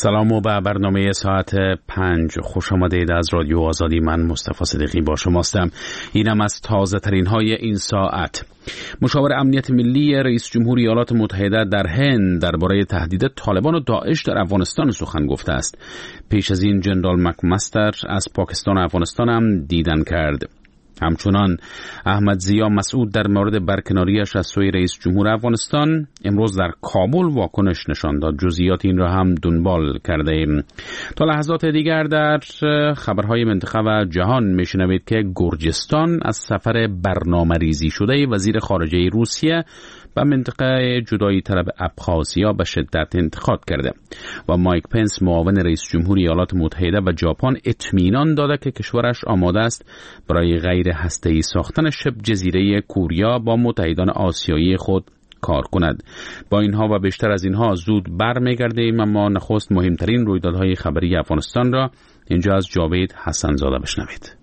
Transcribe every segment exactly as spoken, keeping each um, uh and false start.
سلام و به برنامه ساعت پنج خوش آمدید از رادیو آزادی. من مصطفی صدیقی با شماستم. اینم از تازه ترین های این ساعت. مشاور امنیت ملی رئیس جمهور ایالات متحده در هند درباره تهدید طالبان و داعش در افغانستان سخن گفته است. پیش از این جنرال مکمستر از پاکستان و افغانستان هم دیدن کرد. همچنان احمد ضیا مسعود در مورد برکناریش از سوی رئیس جمهور افغانستان امروز در کابل واکنش نشان داد. جزئیات این را هم دنبال کرده ایم. تا لحظات دیگر در خبرهای منطقه و جهان میشنوید که گرجستان از سفر برنامه‌ریزی شده وزیر خارجه روسیه و منطقه جدایی طلب ابخازیا به شدت انتقاد کرده و مایک پنس معاون رئیس جمهور ایالات متحده و ژاپن اطمینان داده که کشورش آماده است برای غیر هسته‌ای ساختن شبه جزیره کوریا با متحدان آسیایی خود کار کند. با اینها و بیشتر از اینها زود برمیگردیم، اما نخست مهمترین رویدادهای خبری افغانستان را اینجا از جاوید حسن زاده بشنوید.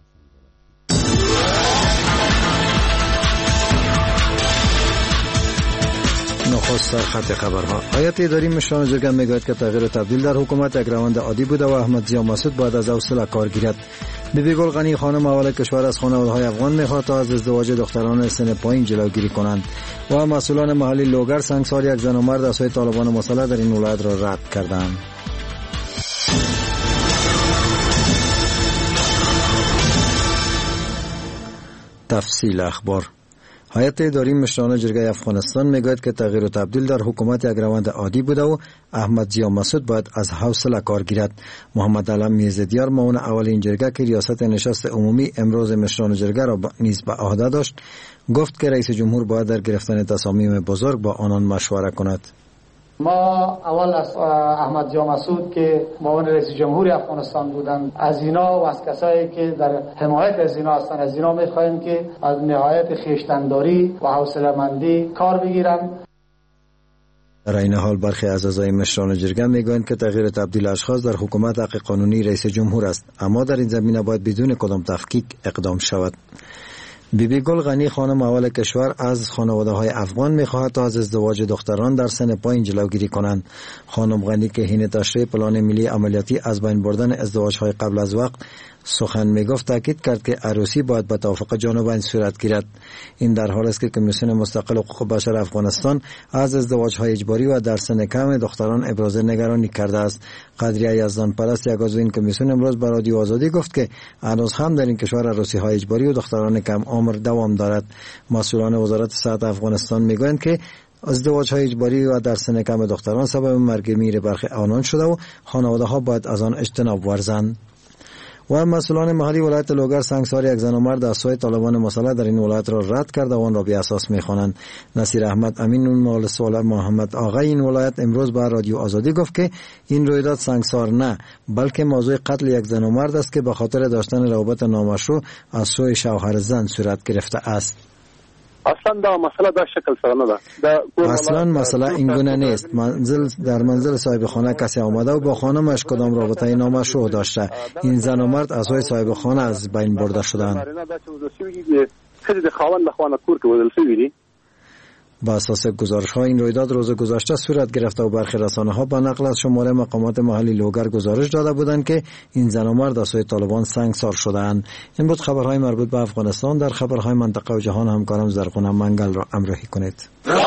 نخست سر خط خبرها. هیئت اداری مشران جرگه میگوید که تغییر و تبدیل در حکومت یک روند عادی بوده و احمد ضیا مسعود باید از حوصله کار گیرد. بیبی گل غنی خانم اول کشور از خانواده‌های افغان میخواهد تا از ازدواج دختران سن پایین جلوگیری کنند و مسئولان محلی لوگر سنگسار یک زن و مرد از سوی طالبان مسلح در این ولایت را رد کردند. تفصیل اخبار. هیئت اداری مشران جرگه افغانستان میگوید که تغییر و تبدیل در حکومت یک روند عادی بوده و احمد ضیا مسعود باید از حوصله کار گیرد. محمد علم میرزادیار معاون اول این جرگه که ریاست نشست عمومی امروز مشران جرگه را نیز به عهده داشت، گفت که رئیس جمهور باید در گرفتن تصامیم بزرگ با آنان مشوره کند. ما اول از احمد ضیا مسعود که معاون رئیس جمهور افغانستان بودند، از اینا و از کسایی که در حمایت از اینا هستند، از اینا می‌خواهیم که از نهایت خویشتن‌داری و حوصله‌مندی کار بگیرند. در این حال برخی از اعضای مشران جرگه میگویند که تغییر تبدیل اشخاص در حکومت حق قانونی رئیس جمهور است، اما در این زمینه باید بدون کدام تفکیک اقدام شود. بیبی گل غنی خانم اول کشور از خانواده‌های افغان می‌خواهد تا از ازدواج دختران در سن پایین جلوگیری کنند. خانم غنی که حین تشریح پلان ملی عملیاتی از بین بردن ازدواج‌های قبل از وقت سخن میگفت، تاکید کرد که عروسی باید به توافق جانبین صورت گیرد. این در حالی است که کمیسیون مستقل حقوق بشر افغانستان از ازدواج‌های اجباری و در سن کم دختران ابراز نگرانی کرده است. قدریه یزدان پرست، یک عضو این کمیسیون، امروز به رادیو آزادی گفت که هنوز هم در این کشور عروسی‌های اجباری و دختران کم عمر دوام دارد. مسئولان وزارت صحت افغانستان میگویند که ازدواج‌های اجباری و در سن کم دختران سبب مرگ میر برخی آنان شده و خانواده‌ها باید از آن اجتناب ورزند. و مسئولان محلی ولایت لوگر سنگسار یک زن و مرد از سوی طالبان مسلح در این ولایت را رد کرده و آن را بی اساس می‌خوانند. نصیر احمد امین مول سوال محمد آقای این ولایت امروز به رادیو آزادی گفت که این رویداد سنگسار نه، بلکه موضوع قتل یک زن و مرد است که به خاطر داشتن روابط نامشروع از سوی شوهر زن صورت گرفته است. اصلا دا مسئله دا شکل سره نه ده. اصلا مسئله این گونه نیست. منزل در منزل صاحب خانه کسی آمده و با خانمش کدام رابطه نامشروع داشته. این زن و مرد از سوی صاحب خانه از بین برده شدند. با اساس گزارش ها این رویداد روز گذشته صورت گرفته و برخی رسانه ها با نقل از شماره مقامات محلی لوگر گزارش داده بودند که این زن و مرد از سوی طالبان سنگسار شدند. این بود خبرهای مربوط به افغانستان. در خبرهای منطقه و جهان همکارم زرقونه منگل را همراهی کنید.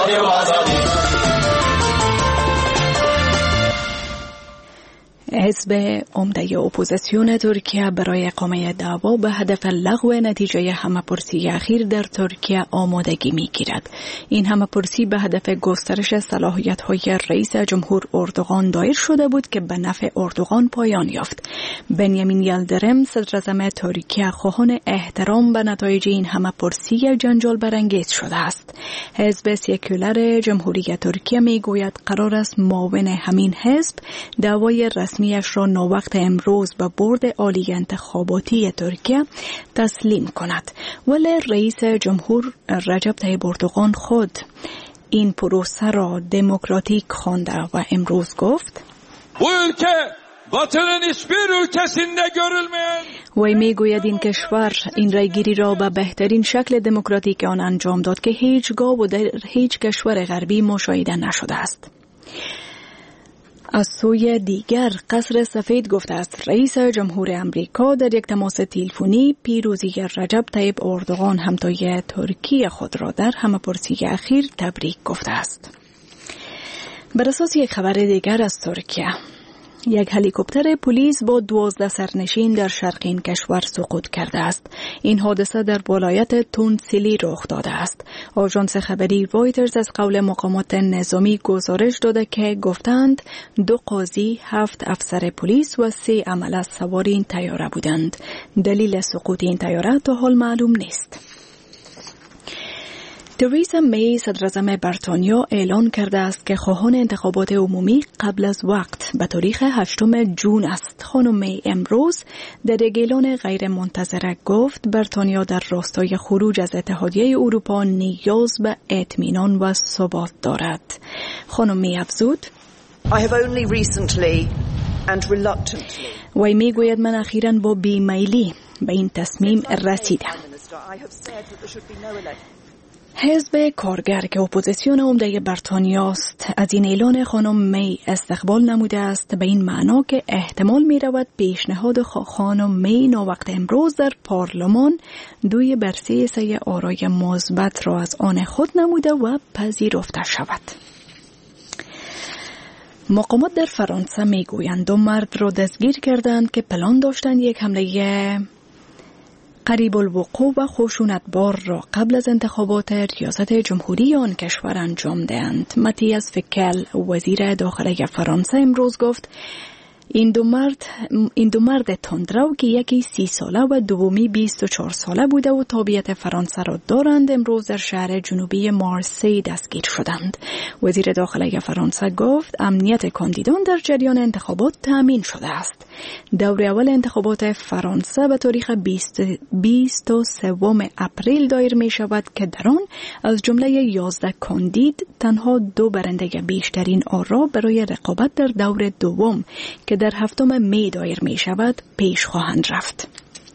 حزب عمده اپوزیسیون ترکیه برای اقامه دعوا به هدف لغو نتیجه همه‌پرسی اخیر در ترکیه آمادگی می‌گیرد. این همه‌پرسی به هدف گسترش صلاحیت‌های رئیس جمهور اردوغان دایر شده بود که به نفع اردوغان پایان یافت. بنیامین یلدرم صدراعظم ترکیه خواهان احترام به نتایج این همه‌پرسی جنجال برانگیز شده است. حزب سکولار جمهوری ترکیه می‌گوید قرار است معاون همین حزب دعوای رسمی اش را ناوقت امروز به برد عالی انتخاباتی ترکیه تسلیم کند، ولی رئیس جمهور رجب طیب اردوغان خود این پروسه را دموکراتیک خوانده و امروز گفت Bu ülke Batı'nın hiçbir ülkesinde görülmeyen وی میگوید این کشور این رایگیری را به بهترین شکل دموکراتیک آن انجام داد که هیچگاه و در هیچ کشور غربی مشاهده نشده است. از سوی دیگر قصر سفید گفته است رئیس جمهور امریکا در یک تماس تلفنی پیروزی رجب طیب اردوغان همتای ترکیه خود را در همه‌پرسی اخیر تبریک گفته است. بر اساس یک خبر دیگر از ترکیه، یک هلیکوپتر پلیس با دوازده سرنشین در شرق این کشور سقوط کرده است. این حادثه در ولایت تونسیلی رخ داده است. آژانس خبری رویترز از قول مقامات نظامی گزارش داده که گفتند دو قاضی، هفت افسر پلیس و سه عمله سوار این طیاره بودند. دلیل سقوط این طیاره تا حال معلوم نیست. تریسا می صدراعظم بریتانیا اعلان کرده است که خواهان انتخابات عمومی قبل از وقت به تاریخ هشتم ژوئن است. خانم می امروز در یک اعلان غیر منتظره گفت بریتانیا در راستای خروج از اتحادیه اروپا نیاز به اطمینان و ثبات دارد. خانم می افزود: I have only recently and reluctantly وی می گوید من اخیراً با بیمیلی به این تصمیم رسیدم. حزب کارگر که اپوزیسیون عمده بریتانیا است از این اعلان خانم می استقبال نموده است، به این معنا که احتمال می رود پیشنهاد خانم می ناوقت امروز در پارلمان دوی بر سه سه آرای مثبت را از آن خود نموده و پذیرفته شود. مقامات در فرانسه می گویند دو مرد را دستگیر کردند که پلان داشتند یک حمله قریب الوقوع و خشونتبار را قبل از انتخابات ریاست جمهوری آن کشور انجام دهند. ماتیاس فکل وزیر داخله فرانسه امروز گفت این دو مرد این دو مرد تندرو که یکی سی ساله و دومی بیست و چهار ساله بوده و تابعیت فرانسه را دارند امروز در شهر جنوبی مارسی دستگیر شدند. وزیر داخله فرانسه گفت امنیت کاندیدان در جریان انتخابات تامین شده است. دور اول انتخابات فرانسه به تاریخ بیست و سوم اپریل دایر می شود که در آن از جمله یازده کاندید تنها دو برنده بیشترین آرا برای رقابت در دور دوم که در هفتم می دایر می شود پیش خواهند رفت.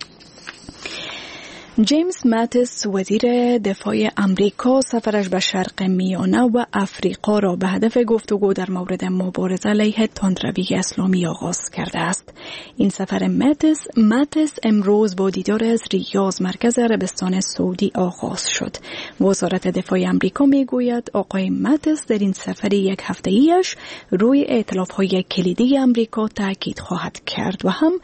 جیمز ماتیس وزیر دفاع امریکا سفرش به شرق میانه و افریقا را به هدف گفتگو در مورد مبارزه علیه تندروی اسلامی آغاز کرده است. این سفر ماتیس ماتیس امروز با دیدار از ریاض مرکز عربستان سعودی آغاز شد. وزارت دفاع امریکا میگوید آقای ماتیس در این سفر یک هفته‌ایش روی ائتلاف‌های کلیدی امریکا تاکید خواهد کرد و هم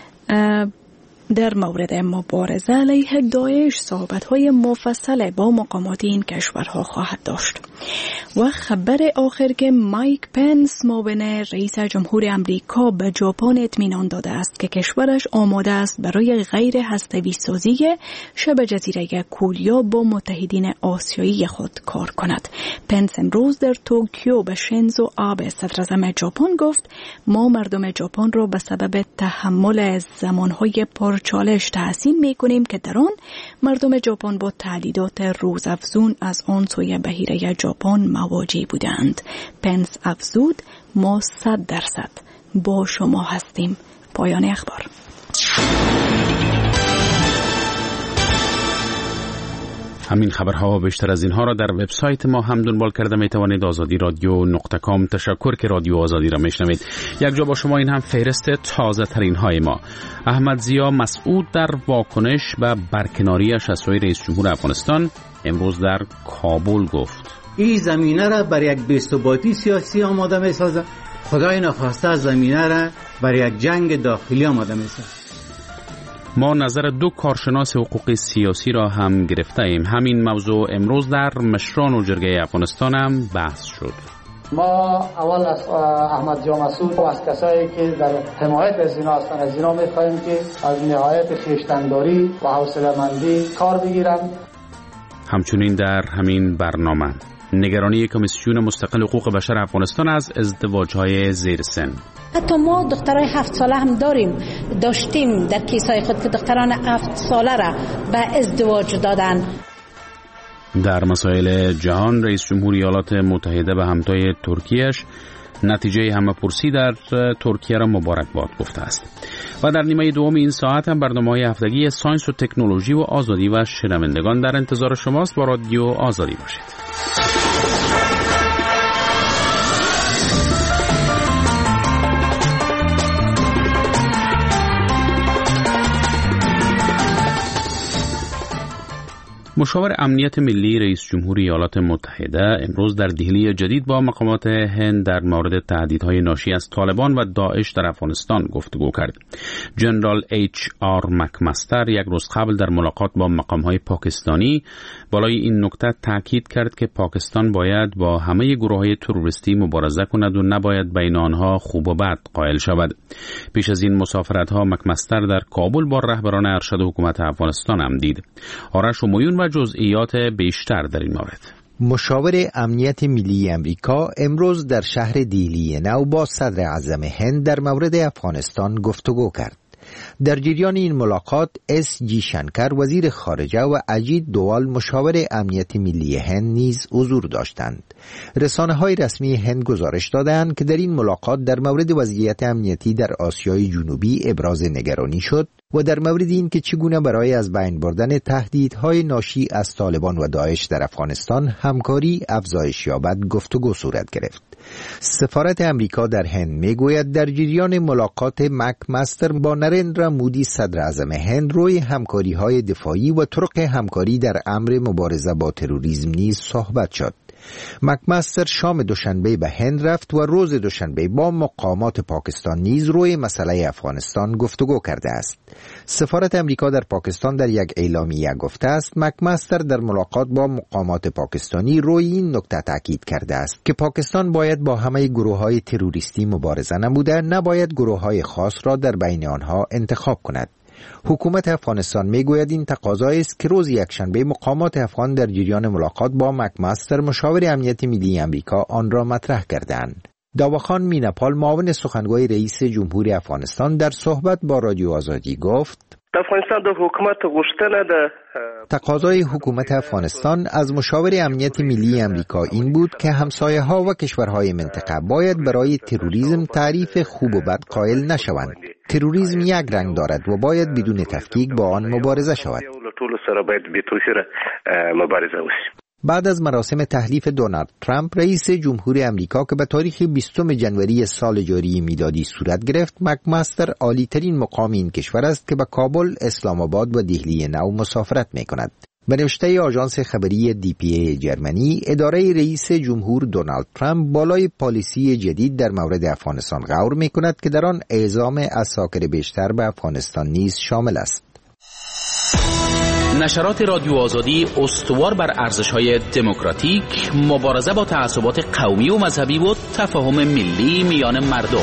در مورد مبارزه علیه داعش صحبت‌های مفصل با مقامات این کشورها خواهد داشت. و خبر آخر که مایک پنس معاون رئیس جمهور امریکا به ژاپن اطمینان داده است که کشورش آماده است برای غیر هسته‌ای سازی شبه جزیره کوریا با متحدین آسیایی خود کار کند. پنس امروز در توکیو به شینزو آبه صدراعظم ژاپن گفت ما مردم ژاپن را به سبب تحمل زمانهای پر چالش تحسین می کنیم که در آن مردم ژاپن با تهدیدات روزافزون از آن سوی بحیره ژاپن مواجه بودند. پنس افزود ما صد درصد با شما هستیم. پایان اخبار. همین خبرها و بیشتر از اینها را در وبسایت ما هم دنبال کرده می توانید آزادی رادیو نقطه کام. تشکر که رادیو آزادی را میشنوید. یک جا با شما این هم فهرست تازه ترین های ما. احمد ضیا مسعود در واکنش به برکناریش از سوی رئیس جمهور افغانستان امروز در کابل گفت این زمینه را برای یک بی‌ثباتی سیاسی آماده می سازد. خدای نخواسته زمینه را برای یک جنگ داخلی آماده می سازد. ما نظر دو کارشناس حقوق سیاسی را هم گرفته ایم. همین موضوع امروز در مشران و جرگه افغانستان هم بحث شد. ما اول از احمد ضیا مسعود و از کسایی که در حمایت از اینا هستن از اینا می‌خوایم که از نهایت خویشتن‌داری و حوصله‌مندی کار بگیرند. همچنین در همین برنامه نگرانی کمیسیون مستقل حقوق بشر افغانستان از ازدواج‌های زیر سن. حتی ما دخترای هفت ساله هم داریم داشتیم در کیسای خود که دختران هفت ساله را به ازدواج دادن. در مسائل جهان رئیس جمهور ایالات متحده به همتای ترکیهش نتیجه همه‌پرسی در ترکیه را مبارکباد گفته است. و در نیمه دوم این ساعت هم برنامه‌های هفتگی ساینس و تکنولوژی و آزادی و شنوندگان در انتظار شماست. با رادیو آزادی باشید. مشاور امنیت ملی رئیس جمهوری ایالات متحده امروز در دهلی جدید با مقامات هند در مورد تهدیدهای ناشی از طالبان و داعش در افغانستان گفتگو کرد. جنرال اچ آر مکمستر یک روز قبل در ملاقات با مقامهای پاکستانی بالای این نکته تاکید کرد که پاکستان باید با همه گروه‌های تروریستی مبارزه کند و نباید بین آنها خوب و بد قائل شود. پیش از این مسافرت‌ها مکمستر در کابل با رهبران ارشد حکومت افغانستان هم دید. آرش همایون و جزئیات بیشتر در این مورد. مشاور امنیت ملی امریکا امروز در شهر دیلی نو با صدر اعظم هند در مورد افغانستان گفتگو کرد. در جریان این ملاقات اس جی شنکر وزیر خارجه و اجیت دوال مشاور امنیت ملی هند نیز حضور داشتند. رسانه‌های رسمی هند گزارش دادند که در این ملاقات در مورد وضعیت امنیتی در آسیای جنوبی ابراز نگرانی شد و در مورد این که چگونه برای از بین بردن تهدیدهای ناشی از طالبان و داعش در افغانستان همکاری افزایش یابد گفتگو صورت گرفت. سفارت امریکا در هند میگوید در جریان ملاقات مکمستر با نریندرا مودی صدر اعظم هند روی همکاری‌های دفاعی و طرق همکاری در امر مبارزه با تروریسم نیز صحبت شد. مکمستر شام دوشنبه به هند رفت و روز دوشنبه با مقامات پاکستان نیز روی مسئله افغانستان گفتگو کرده است. سفارت امریکا در پاکستان در یک اعلامیه گفته است مکمستر در ملاقات با مقامات پاکستانی روی این نکته تاکید کرده است که پاکستان باید با همه گروه‌های تروریستی مبارزه نموده، نباید گروه‌های خاص را در بین آنها انتخاب کند. حکومت افغانستان میگوید این تقاضایی است که روز یکشنبه مقامات افغان در جریان ملاقات با مکمستر مشاور امنیت ملی امریکا آن را مطرح کردند. داواخان میناپال معاون سخنگوی رئیس جمهوری افغانستان در صحبت با رادیو آزادی گفت افغانستان د حکومت غوښتنه ده تقاضای حکومت افغانستان از مشاور امنیت ملی امریکا این بود که همسایه ها و کشورهای منطقه باید برای تروریسم تعریف خوب و بد قائل نشوند. تروریسم یک رنگ دارد و باید بدون تفکیک با آن مبارزه شود. بعد از مراسم تحلیف دونالد ترامپ رئیس جمهوری امریکا که به تاریخ بیستم ژانویه سال جاری میلادی صورت گرفت، مکمستر عالی ترین مقام این کشور است که به کابل، اسلام آباد و دهلی نو مسافرت می کند. به نوشته آژانس خبری دی پی ای جرمنی، اداره رئیس جمهور دونالد ترامپ بالای پالیسی جدید در مورد افغانستان غور می کند که در آن اعزام عساکر بیشتر به افغانستان نیز شامل است. نشرات رادیو آزادی استوار بر ارزش‌های دموکراتیک، مبارزه با تعصبات قومی و مذهبی و تفاهم ملی میان مردم.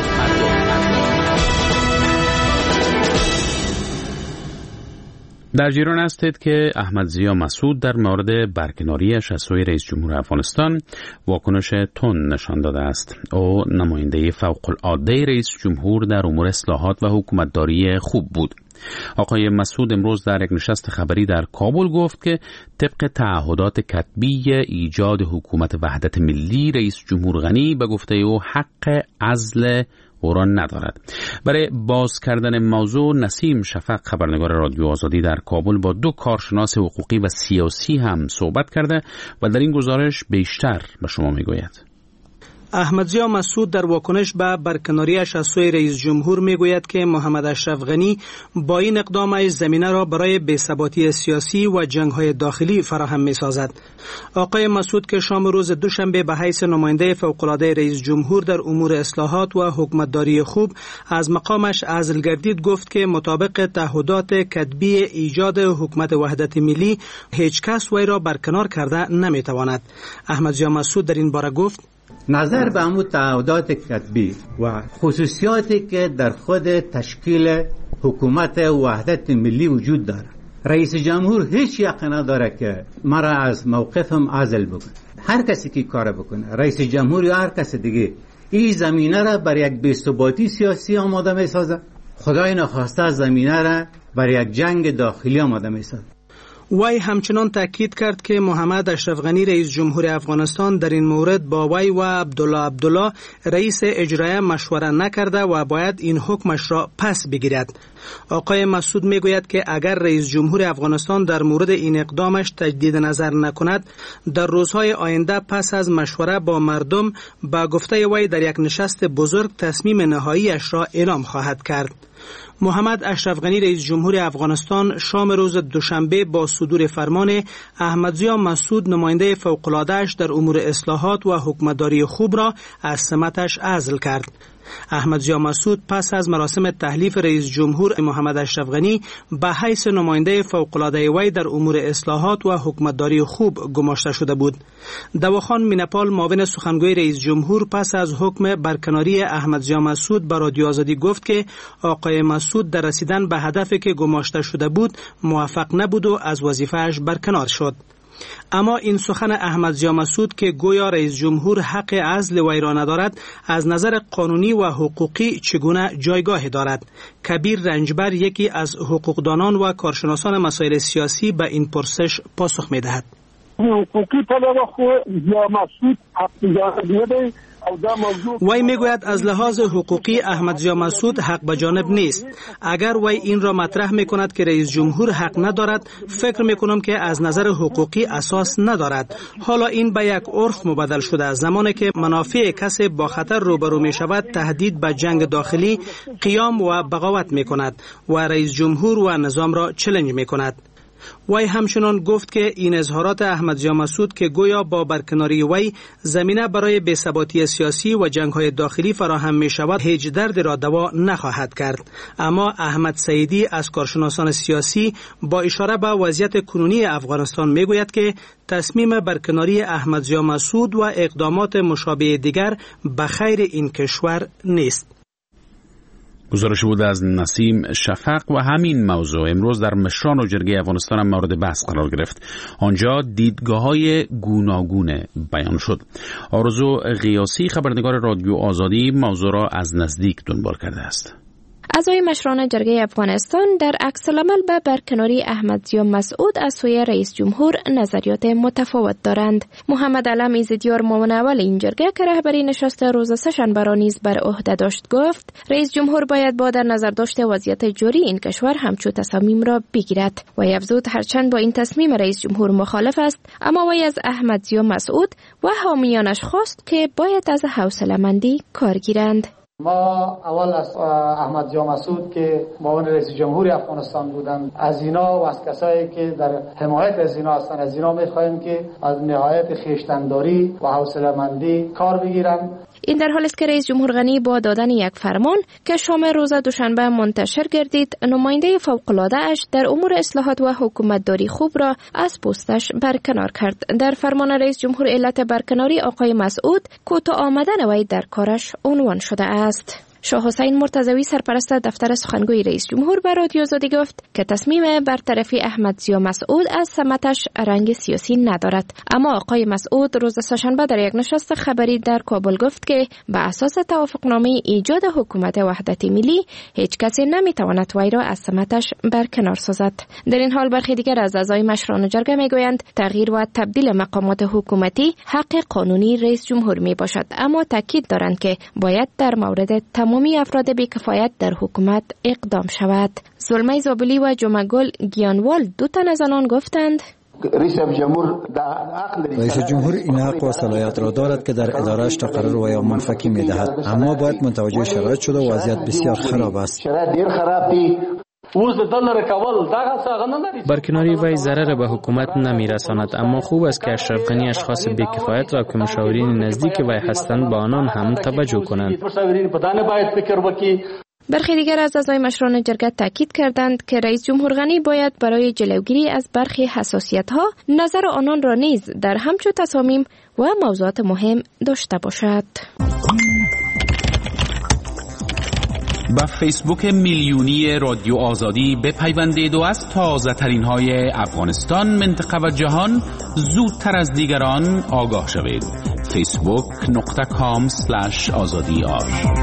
در جریان هستید که احمد ضیا مسعود در مورد برکناریش از سوی رئیس جمهور افغانستان واکنش تند نشان داده است. او نماینده فوق‌العاده رئیس جمهور در امور اصلاحات و حکومتداری خوب بود. آقای مسعود امروز در یک نشست خبری در کابل گفت که طبق تعهدات کتبی ایجاد حکومت وحدت ملی رئیس جمهور غنی به گفته او حق عزل او را ندارد. برای باز کردن موضوع نسیم شفق خبرنگار رادیو آزادی در کابل با دو کارشناس حقوقی و سیاسی هم صحبت کرده و در این گزارش بیشتر به شما میگوید. احمد ضیا مسعود در واکنش به برکناریش از سوی رئیس جمهور میگوید که محمد اشرف غنی با این اقدامش زمینه را برای بی‌ثباتی سیاسی و جنگ‌های داخلی فراهم می‌سازد. آقای مسعود که شام روز دوشنبه به حیث نماینده فوق‌العاده رئیس جمهور در امور اصلاحات و حکومتداری خوب از مقامش عزل گردید، گفت که مطابق تعهدات کتبی ایجاد حکومت وحدت ملی هیچ کس وی را برکنار کرده نمی‌تواند. احمد ضیا مسعود در این باره گفت نظر به امو تعهدات کتبی و خصوصیاتی که در خود تشکیل حکومت وحدت ملی وجود دارد، رئیس جمهور هیچ یقین نداره که مرا از موقفم عزل بکنه. هر کسی که کار بکنه، رئیس جمهور یا هر کس دیگه، این زمینه را برای یک بی‌ثباتی سیاسی آماده می‌سازه. خدای نخواسته زمینه را برای یک جنگ داخلی آماده می‌سازه. وی همچنان تاکید کرد که محمد اشرف غنی رئیس جمهور افغانستان در این مورد با وی و عبدالله عبدالله رئیس اجرایی مشوره نکرده و باید این حکمش را پس بگیرد. آقای مسعود میگوید که اگر رئیس جمهور افغانستان در مورد این اقدامش تجدید نظر نکند، در روزهای آینده پس از مشوره با مردم با گفته وی در یک نشست بزرگ تصمیم نهاییش را اعلام خواهد کرد. محمد اشرف غنی رئیس جمهور افغانستان شام روز دوشنبه با صدور فرمان احمدضیا مسعود نماینده فوق‌العاده‌اش در امور اصلاحات و حکمتداری خوب را از سمتش عزل کرد. احمدضیا مسعود پس از مراسم تحلیف رئیس جمهور محمد اشرف غنی به حیث نماینده فوق‌العاده وی در امور اصلاحات و حکمتداری خوب گماشته شده بود. دواخان مینپال معاون سخنگوی رئیس جمهور پس از حکم برکناری احمدضیا مسعود به رادیو آزادی گفت که آقای مسعود در رسیدن به هدفی که گماشته شده بود موفق نبود و از وظیفه‌اش برکنار شد. اما این سخن احمدضیا مسعود که گویا رئیس جمهور حق عزل وی را ندارد از نظر قانونی و حقوقی چگونه جایگاه دارد؟ کبیر رنجبر یکی از حقوقدانان و کارشناسان مسائل سیاسی به این پرسش پاسخ می دهد. حقوقی طلب خو یا مسعود حق دیده وی میگوید از لحاظ حقوقی احمدضیا مسعود حق به جانب نیست. اگر وی این را مطرح میکند که رئیس جمهور حق ندارد، فکر میکنم که از نظر حقوقی اساس ندارد. حالا این به یک عرف مبدل شده. زمانی که منافع کسی با خطر روبرو می شود تهدید به جنگ داخلی قیام و بغاوت میکند و رئیس جمهور و نظام را چالش میکند. وی همچنان گفت که این اظهارات احمدضیا مسعود که گویا با برکناری وی زمینه برای بی‌ثباتی سیاسی و جنگ‌های داخلی فراهم می شود هیچ درد را دوا نخواهد کرد. اما احمد سعیدی از کارشناسان سیاسی با اشاره به وضعیت کنونی افغانستان می گوید که تصمیم برکناری احمدضیا مسعود و اقدامات مشابه دیگر به خیر این کشور نیست. گزارش بود از نسیم شفق و همین موضوع امروز در مشران و جرگه افغانستان هم مورد بحث قرار گرفت. آنجا دیدگاه‌های گوناگون بیان شد. آرزو قیاسی خبرنگار رادیو آزادی موضوع را از نزدیک دنبال کرده است. اعضای مشران جرگه افغانستان در عکس العمل به برکناری احمدضیا مسعود از سوی رئیس جمهور نظریات متفاوت دارند. محمد علم ایزدیار معاون اول این جرگه که رهبری نشست روز سه‌شنبه را نیز بر عهده داشت گفت رئیس جمهور باید با در نظر داشت وضعیت جاری این کشور همچون تصامیم را بگیرد. و افزود هرچند با این تصمیم رئیس جمهور مخالف است، اما وی از احمدضیا مسعود و حامیانش خواست که باید از حوصله‌مندی کار گیرند. ما اول از احمدضیا مسعود که معاون رئیس جمهور افغانستان بودند، از اینا و از کسایی که در حمایت از اینا هستند، از اینا می‌خوایم که از نهایت خویشتن‌داری و حوصله‌مندی کار بگیرند. این در حالی است که رئیس جمهور غنی با دادن یک فرمان که شام روز دوشنبه منتشر گردید، نماینده فوق‌العاده اش در امور اصلاحات و حکومتداری خوب را از پستش برکنار کرد. در فرمان رئیس جمهور علت برکناری آقای مسعود کوتاه آمدن وی در کارش عنوان شده است. شاه حسین مرتضوی سرپرست دفتر سخنگوی رئیس جمهور به رادیو آزادی گفت که تصمیم برطرفی احمدضیا مسعود از سمتش رنگ سیاسی ندارد. اما آقای مسعود روز سه‌شنبه در یک نشست خبری در کابل گفت که به اساس توافقنامه ایجاد حکومت وحدت ملی هیچ کسی نمیتواند وی را از سمتش برکنار سازد. در این حال برخی دیگر از اعضای مشران جرگه میگویند تغییر و تبدیل مقامات حکومتی حق قانونی رئیس جمهور می باشد، اما تاکید دارند که باید در مورد تمامی افراد بی‌کفایت در حکومت اقدام شود. زلمه زابلی و جمعگل گیانوال دو تن از آنان گفتند رئیس جمهور رئیس جمهور این حق و صلاحیت را دارد که در اداره‌اش تقرر و یا منفکی می‌دهد، اما باید متوجه شرایط شده و وضعیت بسیار خراب است. شرایط ډیر خراب دي. برکناری وی ضرر به حکومت نمی‌رساند، اما خوب است که اشرف غنی اشخاص بی‌کفایت را که مشاورین نزدیک وی هستند با آنان هم توجه کنند. برخی دیگر از اعضای مشران جرگه تاکید کردند که رئیس جمهور غنی باید برای جلوگیری از برخی حساسیت‌ها نظر آنان را نیز در همچون تصامیم و موضوعات مهم داشته باشد. با فیسبوک میلیونی رادیو آزادی بپیوندید و از تازه ترین های افغانستان، منطقه و جهان زودتر از دیگران آگاه شوید. فیسبوک نقطه کام سلش آزادی آر.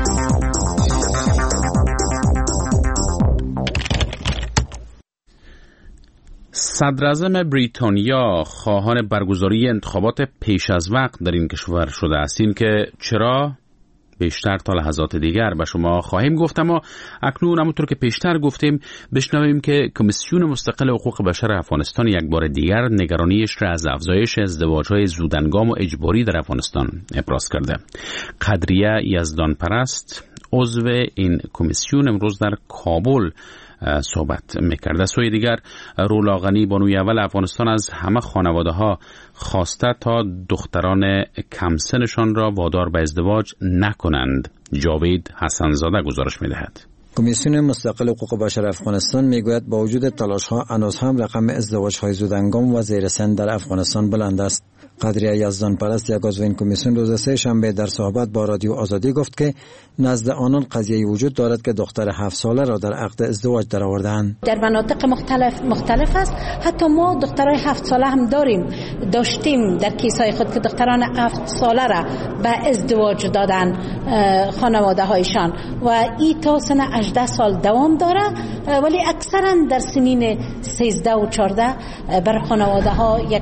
صدراعظم بریتانیا خواهان برگزاری انتخابات پیش از وقت در این کشور شده است. این که چرا بیشتر تا لحظات دیگر به شما خواهیم گفت، اما اکنون همونطور که پیشتر گفتیم بشنویم که کمیسیون مستقل حقوق بشر افغانستان یک بار دیگر نگرانیش را از افزایش ازدواج‌های زودهنگام و اجباری در افغانستان ابراز کرده. قدریه یزدان پرست، عضو این کمیسیون امروز در کابل صحبت میکرد. از سوی دیگر رولا غنی بانوی اول افغانستان از همه خانواده ها خواسته تا دختران کمسنشان را وادار به ازدواج نکنند. جاوید حسنزاده گزارش میدهد. کمیسیون مستقل حقوق بشر افغانستان میگوید با وجود تلاش ها هنوز هم رقم ازدواج های زودهنگام و زیر سن در افغانستان بلند است. قدریه یزدان پرست یک عضو این کمیسیون روز سه شنبه در صحبت با رادیو آزادی گفت که نزد آنان قضیه وجود دارد که دختر هفت ساله را در عقد ازدواج درآوردند. در مناطق مختلف مختلف است. حتی ما دخترای هفت ساله هم داریم داشتیم در کیسای خود که دختران هفت ساله را به ازدواج دادن خانواده هایشان و این تا سن هجده سال دوام داره، ولی اکثرا در سنین سیزده و چهارده بر خانواده ها یک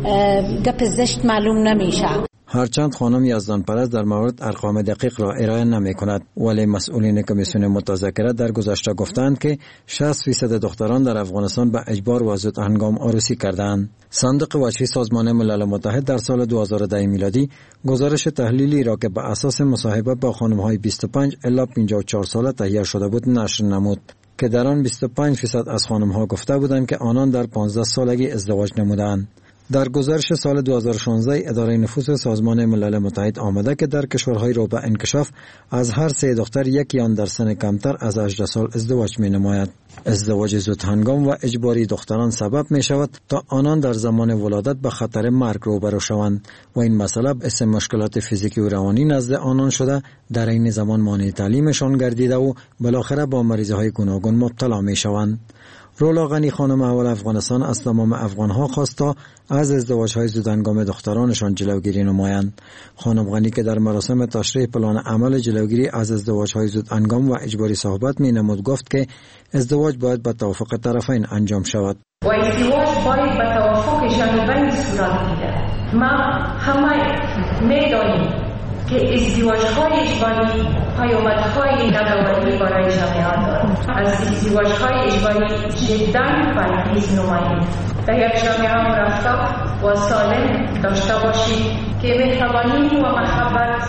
گپ زشت معلوم نمیشه. هرچند خانم یزدان پرست در مورد ارقام دقیق را ارائه نمی کند، ولی مسئولین کمیسیون متذکره در گذشته گفتند که شصت فیصد دختران در افغانستان به اجبار و زود هنگام عروسی کردند. صندوق وجهی سازمان ملل متحد در سال دو هزار و ده میلادی گزارش تحلیلی را که بر اساس مصاحبه با خانم‌های بیست و پنج الی پنجاه و چهار ساله تهیه شده بود نشر نمود که در آن بیست و پنج فیصد از خانم‌ها گفته بودند که آنان در پانزده سالگی ازدواج نمودند. در گزارش سال دو هزار و شانزده اداره نفوس سازمان ملل متحد آمده که در کشورهای رو به انکشاف از هر سه دختر یکی آن در سن کمتر از هجده سال ازدواج می نماید. ازدواج زود هنگام و اجباری دختران سبب می شود تا آنان در زمان ولادت به خطر مرگ روبرو شوند و این مسئله باعث مشکلات فیزیکی و روانی نزد آنان شده، در این زمان مانع تعلیمشان گردیده و بالاخره با مریضی‌های گوناگون مبتلا می شوند. رولا غنی خانم اول افغانستان از تمام افغان‌ها خواست تا از ازدواج‌های زودهنگام دخترانشان جلوگیری نمایند. خانم غنی که در مراسم تشریح پلان عمل جلوگیری از ازدواج‌های زودهنگام و اجباری صحبت می‌نمود گفت که ازدواج باید با توافق طرفین انجام شود. و ازدواج باید با توافق جانبین صورت گیرد. ما همه می‌دانیم که ازدواج‌های اجباری پیامدهای ناگواری برای جامعه دارد. از ازدواج‌های اجباری جداً پرهیز نمایید. در یک جامعه مرفه و سالم داشته باشید که مهربانی و محبت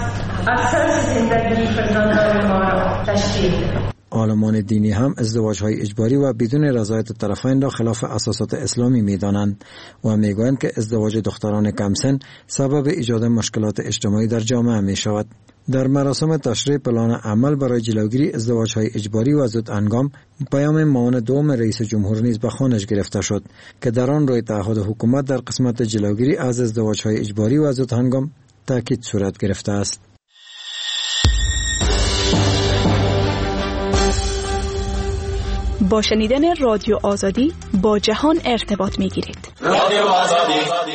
اساس زندگی فرزندان ما را تشکیل دهد. عالمان دینی هم ازدواج‌های اجباری و بدون رضایت طرفین را خلاف اساسات اسلامی می‌دانند و می‌گویند که ازدواج دختران کمسن سبب ایجاد مشکلات اجتماعی در جامعه می‌شود. در مراسم تشریح پلان عمل برای جلوگیری ازدواج‌های اجباری و زودهنگام پیام معاون دوم رئیس جمهور نیز به خوانش گرفته شد که در آن روی تعهد حکومت در قسمت جلوگیری از ازدواج‌های اجباری و زودهنگام تاکید صورت گرفته است. با شنیدن رادیو آزادی با جهان ارتباط می‌گیرید. رادیو آزادی.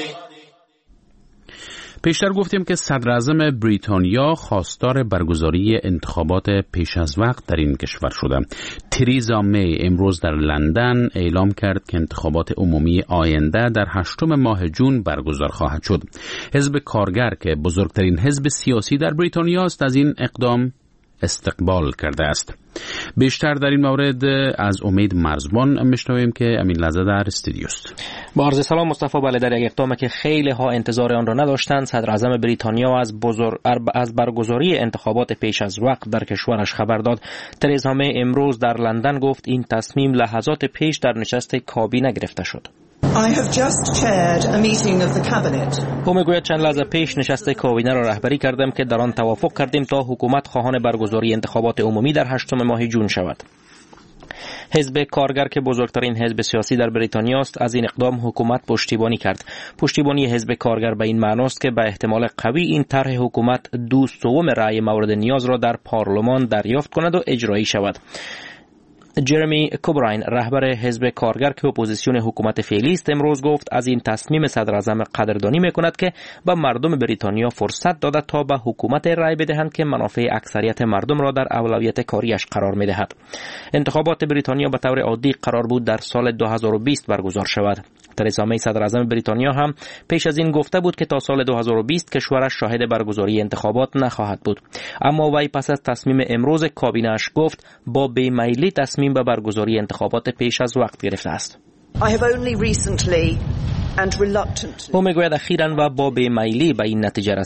پیشتر گفتیم که صدر اعظم بریتانیا خواستار برگزاری انتخابات پیش از وقت در این کشور شده. تریزا می امروز در لندن اعلام کرد که انتخابات عمومی آینده در هشتم ماه جون برگزار خواهد شد. حزب کارگر که بزرگترین حزب سیاسی در بریتانیا است از این اقدام استقبال کرده است. بیشتر در این مورد از امید مرزبان میشنویم که امین لحظه در استودیو است. با عرض سلام مصطفی. بله، در یک اقدامی که خیلی ها انتظار آن را نداشتند، صدر اعظم بریتانیا از بزرگ از برگزاری انتخابات پیش از وقت در کشورش خبر داد. تریزا می امروز در لندن گفت این تصمیم لحظات پیش در نشست کابینه گرفته شد. I have just chaired a meeting of the cabinet. او میگوید چند لحظه پیش نشست کابینه را رهبری کردم که در آن توافق کردیم تا حکومت خواهان برگزاری انتخابات عمومی در هشتم ماه جون شود. حزب کارگر که بزرگترین حزب سیاسی در بریتانیا است از این اقدام حکومت پشتیبانی کرد. پشتیبانی حزب کارگر به این معنی است که به احتمال قوی این طرح حکومت دو سوم رأی مورد نیاز را در پارلمان دریافت کند و اجرایی شود. جرمی کوبراین رهبر حزب کارگر که اپوزیسیون حکومت فعلی است امروز گفت از این تصمیم صدر اعظم قدردانی میکند که به مردم بریتانیا فرصت داده تا به حکومت رأی بدهند که منافع اکثریت مردم را در اولویت کاریش قرار میدهد. انتخابات بریتانیا به طور عادی قرار بود در سال دو هزار و بیست برگزار شود. تریزا می صدر اعظم بریتانیا هم پیش از این گفته بود که تا سال دو هزار و بیست کشورش شاهد برگزاری انتخابات نخواهد بود، اما وی پس از تصمیم امروز کابینه‌اش گفت با بیمیلی تصمیم به برگزاری انتخابات پیش از وقت گرفته است. I have only recently and reluctantly او میگوید اخیراً و با بیمیلی به این نتیجه رسیدم.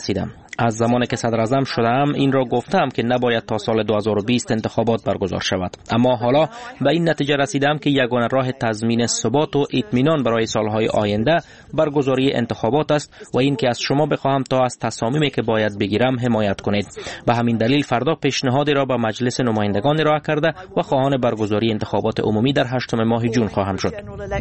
از زمانی که صدر اعظم شدم این را گفتم که نباید تا سال دو هزار و بیست انتخابات برگزار شود، اما حالا به این نتیجه رسیدم که یگانه راه تضمین ثبات و اطمینان برای سالهای آینده برگزاری انتخابات است و این که از شما بخواهم تا از تصامیمی که باید بگیرم حمایت کنید. به همین دلیل فردا پیشنهادی را به مجلس نمایندگان ارائه کرده و خواهان برگزاری انتخابات عمومی در هشتم ماه جون خواهم شد.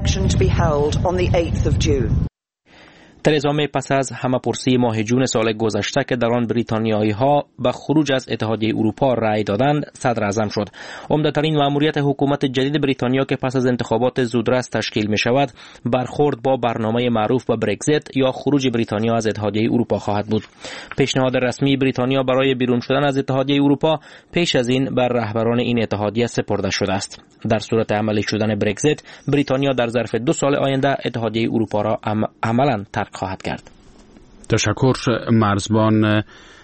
ترزا می پس از همه‌پرسی ماه جون سال گذشته که در آن بریتانیایی‌ها به خروج از اتحادیه اروپا رأی دادند صدر اعظم شد. عمده‌ترین مأموریت حکومت جدید بریتانیا که پس از انتخابات زودرس تشکیل می شود برخورد با برنامه معروف به برگزیت یا خروج بریتانیا از اتحادیه اروپا خواهد بود. پیشنهاد رسمی بریتانیا برای بیرون شدن از اتحادیه اروپا پیش از این بر رهبران این اتحادیه سپرده شده است. در صورت عملی شدن برگزیت بریتانیا در ظرف دو سال آینده اتحادیه اروپا را عم... عملاً ترک خواهد کرد. تشکر. مرزبان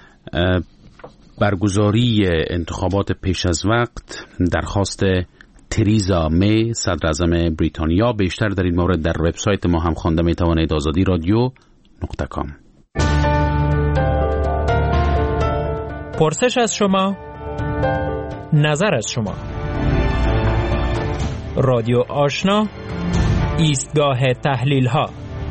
برگزاری انتخابات پیش از وقت درخواست تریزا می صدر اعظم بریتانیا. بیشتر در این مورد در وبسایت ما هم خوانده می توانید آزادی رادیو نقطه کام. پرسش از شما، نظر از شما. رادیو آشنا، ایستگاه تحلیل ها.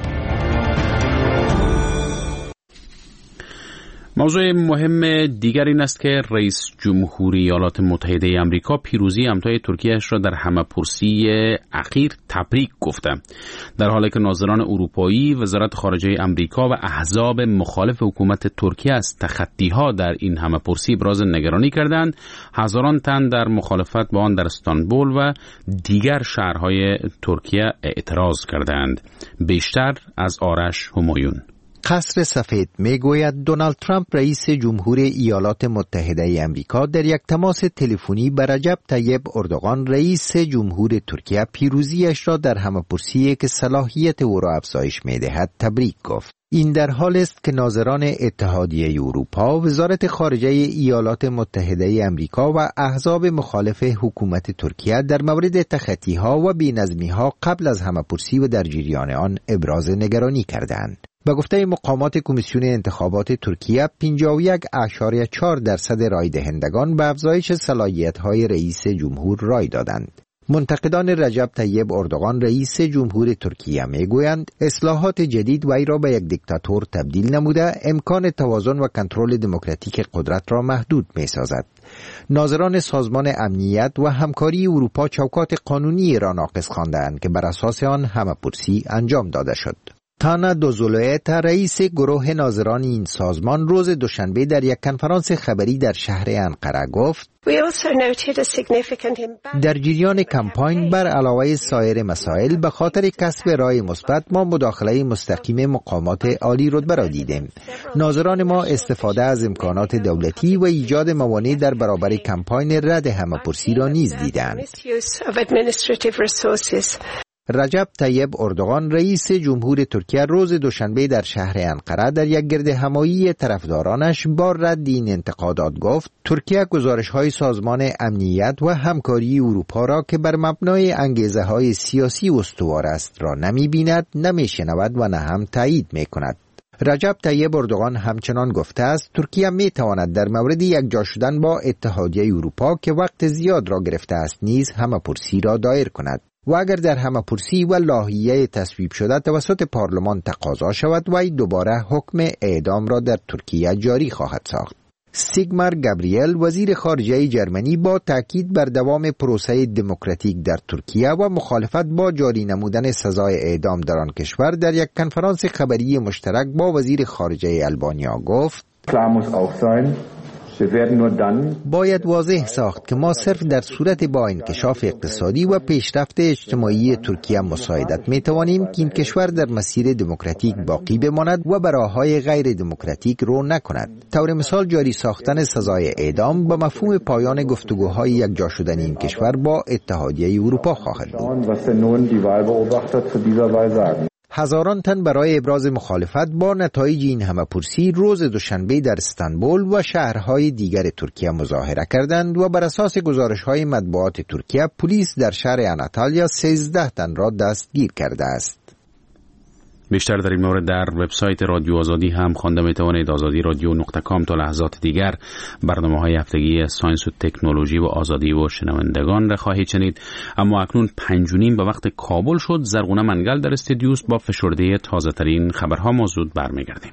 موضوع مهم دیگر این است که رئیس جمهوری ایالات متحده آمریکا پیروزی همتای ترکیه‌اش را در همه‌پرسی اخیر تبریک گفته، در حالی که ناظران اروپایی، وزارت خارجه آمریکا و احزاب مخالف حکومت ترکیه از تخطی‌ها در این همه‌پرسی ابراز نگرانی کردند. هزاران تن در مخالفت با آن در استانبول و دیگر شهرهای ترکیه اعتراض کردند. بیشتر از آرش همایون. قصر سفید میگوید دونالد ترامپ رئیس جمهور ایالات متحده آمریکا در یک تماس تلفنی با رجب طیب اردوغان رئیس جمهور ترکیه پیروزیش را در همه‌پرسی که صلاحیت او را افزایش می‌دهد تبریک گفت. این در حال است که ناظران اتحادیه اروپا، وزارت خارجه ایالات متحده آمریکا و احزاب مخالف حکومت ترکیه در مورد تخطی‌ها و بی‌نظمی‌ها قبل از همه‌پرسی و در جریان آن ابراز نگرانی کردند. به گفته مقامات کمیسیون انتخابات ترکیه، پنجاه و یک اشاریه چهار درصد رای دهندگان به افزایش صلاحیت‌های رئیس جمهور رای دادند. منتقدان رجب طیب اردوغان رئیس جمهور ترکیه میگویند اصلاحات جدید وی را به یک دیکتاتور تبدیل نموده، امکان توازن و کنترل دموکراتیک قدرت را محدود می‌سازد. ناظران سازمان امنیت و همکاری اروپا چوکات قانونی را ناقض خواندند که بر اساس آن همه‌پرسی انجام داده شد. تانا دوزولویت رئیس گروه ناظران این سازمان روز دوشنبه در یک کنفرانس خبری در شهر انقره گفت در جریان کمپاین بر علاوه سایر مسائل به خاطر کسب رای مثبت ما مداخله مستقیم مقامات عالی رتبه را دیدیم. ناظران ما استفاده از امکانات دولتی و ایجاد موانع در برابر کمپاین رد همه‌پرسی را نیز دیدند. رجب طیب اردوغان رئیس جمهور ترکیه روز دوشنبه در شهر انقره در یک گرد همایی طرفدارانش با رد این انتقادات گفت ترکیه گزارش‌های سازمان امنیت و همکاری اروپا را که بر مبنای انگیزه‌های سیاسی استوار است را نمی‌بیند، نمی‌شنود و نه هم تایید می‌کند. رجب طیب اردوغان همچنان گفته است ترکیه می‌تواند در مورد یک جا شدن با اتحادیه اروپا که وقت زیاد را گرفته است نیز همه‌پرسی را دایر کند و اگر در همه‌پرسی و لایحه تصویب شده توسط پارلمان تقاضا شود وی دوباره حکم اعدام را در ترکیه جاری خواهد ساخت. سیگمار گابریل وزیر خارجه جرمنی با تاکید بر دوام پروسه دموکراتیک در ترکیه و مخالفت با جاری نمودن سزای اعدام در آن کشور در یک کنفرانس خبری مشترک با وزیر خارجه آلبانیا گفت باید واضح ساخت که ما صرف در صورت با انکشاف اقتصادی و پیشرفت اجتماعی ترکیه مساعدت می توانیم که این کشور در مسیر دموکراتیک باقی بماند و به راه‌های غیر دموکراتیک رو نکند. طور مثال جاری ساختن سزای اعدام به مفهوم پایان گفتگوهای یکجا شدن این کشور با اتحادیه اروپا خواهد بود. هزاران تن برای ابراز مخالفت با نتایج این همه‌پرسی روز دوشنبه در استانبول و شهرهای دیگر ترکیه مظاهره کردند و بر اساس گزارش‌های مطبوعات ترکیه پلیس در شهر اناطالیا سیزده تن را دستگیر کرده است. بیشتر در این مورد در وبسایت رادیو آزادی هم خوانده میتوانید. آزادی رادیو نقطه کام. تا لحظات دیگر برنامه‌های هفتگی ساینس و تکنولوژی و آزادی و شنوندگان را خواهید شنید. اما اکنون پنج و نیم به وقت کابل شد. زرغونه منگل در استودیوس با فشرده تازه ترین خبرها. ما زود برمیگردیم.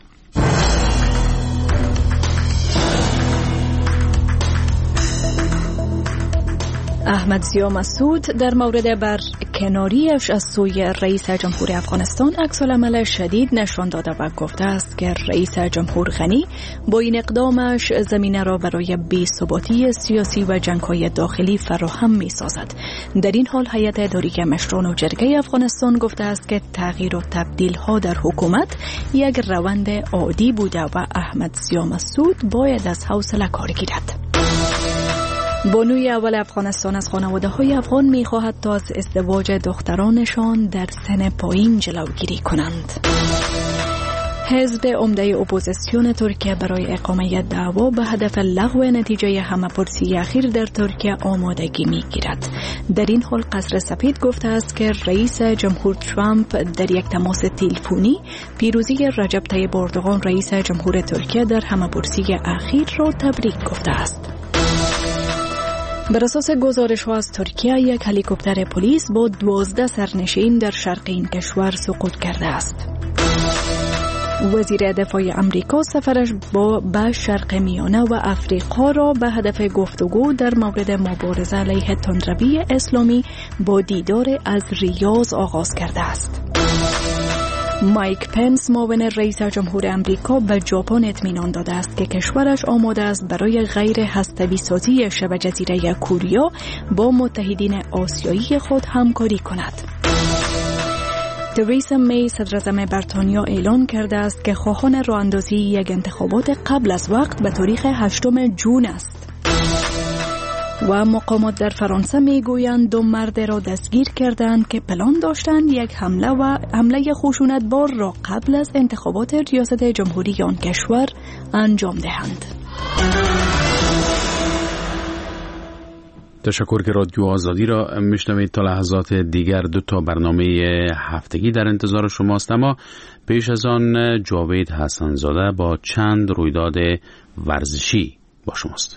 احمد ضیا مسعود در مورد برکناریش از سوی رئیس جمهور افغانستان عکس‌العمل شدید نشان داده و گفته است که رئیس جمهور غنی با این اقدامش زمینه را برای بی‌ثباتی سیاسی و جنگ‌های داخلی فراهم می‌سازد. در این حال هیئت اداری مشران و جرگه افغانستان گفته است که تغییر و تبدیل‌ها در حکومت یک روند عادی بوده و احمد ضیا مسعود باید از حوصله کار گیرد. بانوی اول افغانستان از خانواده‌های افغان می‌خواهد تا از ازدواج دخترانشان در سن پایین جلوگیری کنند. حزب عمده اپوزیسیون ترکیه برای اقامه دعوا به هدف لغو نتیجه همه‌پرسی اخیر در ترکیه آمادگی می‌گیرد. در این حال قصر سفید گفته است که رئیس جمهور ترامپ در یک تماس تلفنی پیروزی رجب طیب اردوغان رئیس جمهور ترکیه در همه‌پرسی اخیر را تبریک گفته است. بر اساس گزارش ها از ترکیه، یک هلیکوپتر پلیس با دوازده سرنشین در شرق این کشور سقوط کرده است. وزیر دفاع امریکا سفرش با به شرق میانه و افریقا را به هدف گفتگو در مورد مبارزه علیه تندروی اسلامی با دیدار از ریاض آغاز کرده است. مایک پنس معاون رئیس جمهور امریکا به ژاپن اطمینان داده است که کشورش آماده است برای غیر هسته‌ای سازی شبه جزیره کوریا با متحدین آسیایی خود همکاری کند. تریسا می صدراعظم بریتانیا اعلان کرده است که خواهان راه‌اندازی یک انتخابات قبل از وقت به تاریخ هشتم ژوئن است. و مقامات در فرانسه میگویند دو مرد را دستگیر کردند که پلان داشتند یک حمله و حمله خشونتبار را قبل از انتخابات ریاست جمهوری آن کشور انجام دهند. تشکر که رادیو آزادی را میشنوید. تا لحظات دیگر دو تا برنامه هفتگی در انتظار شماست، اما پیش از آن جاوید حسن‌زاده با چند رویداد ورزشی با شماست.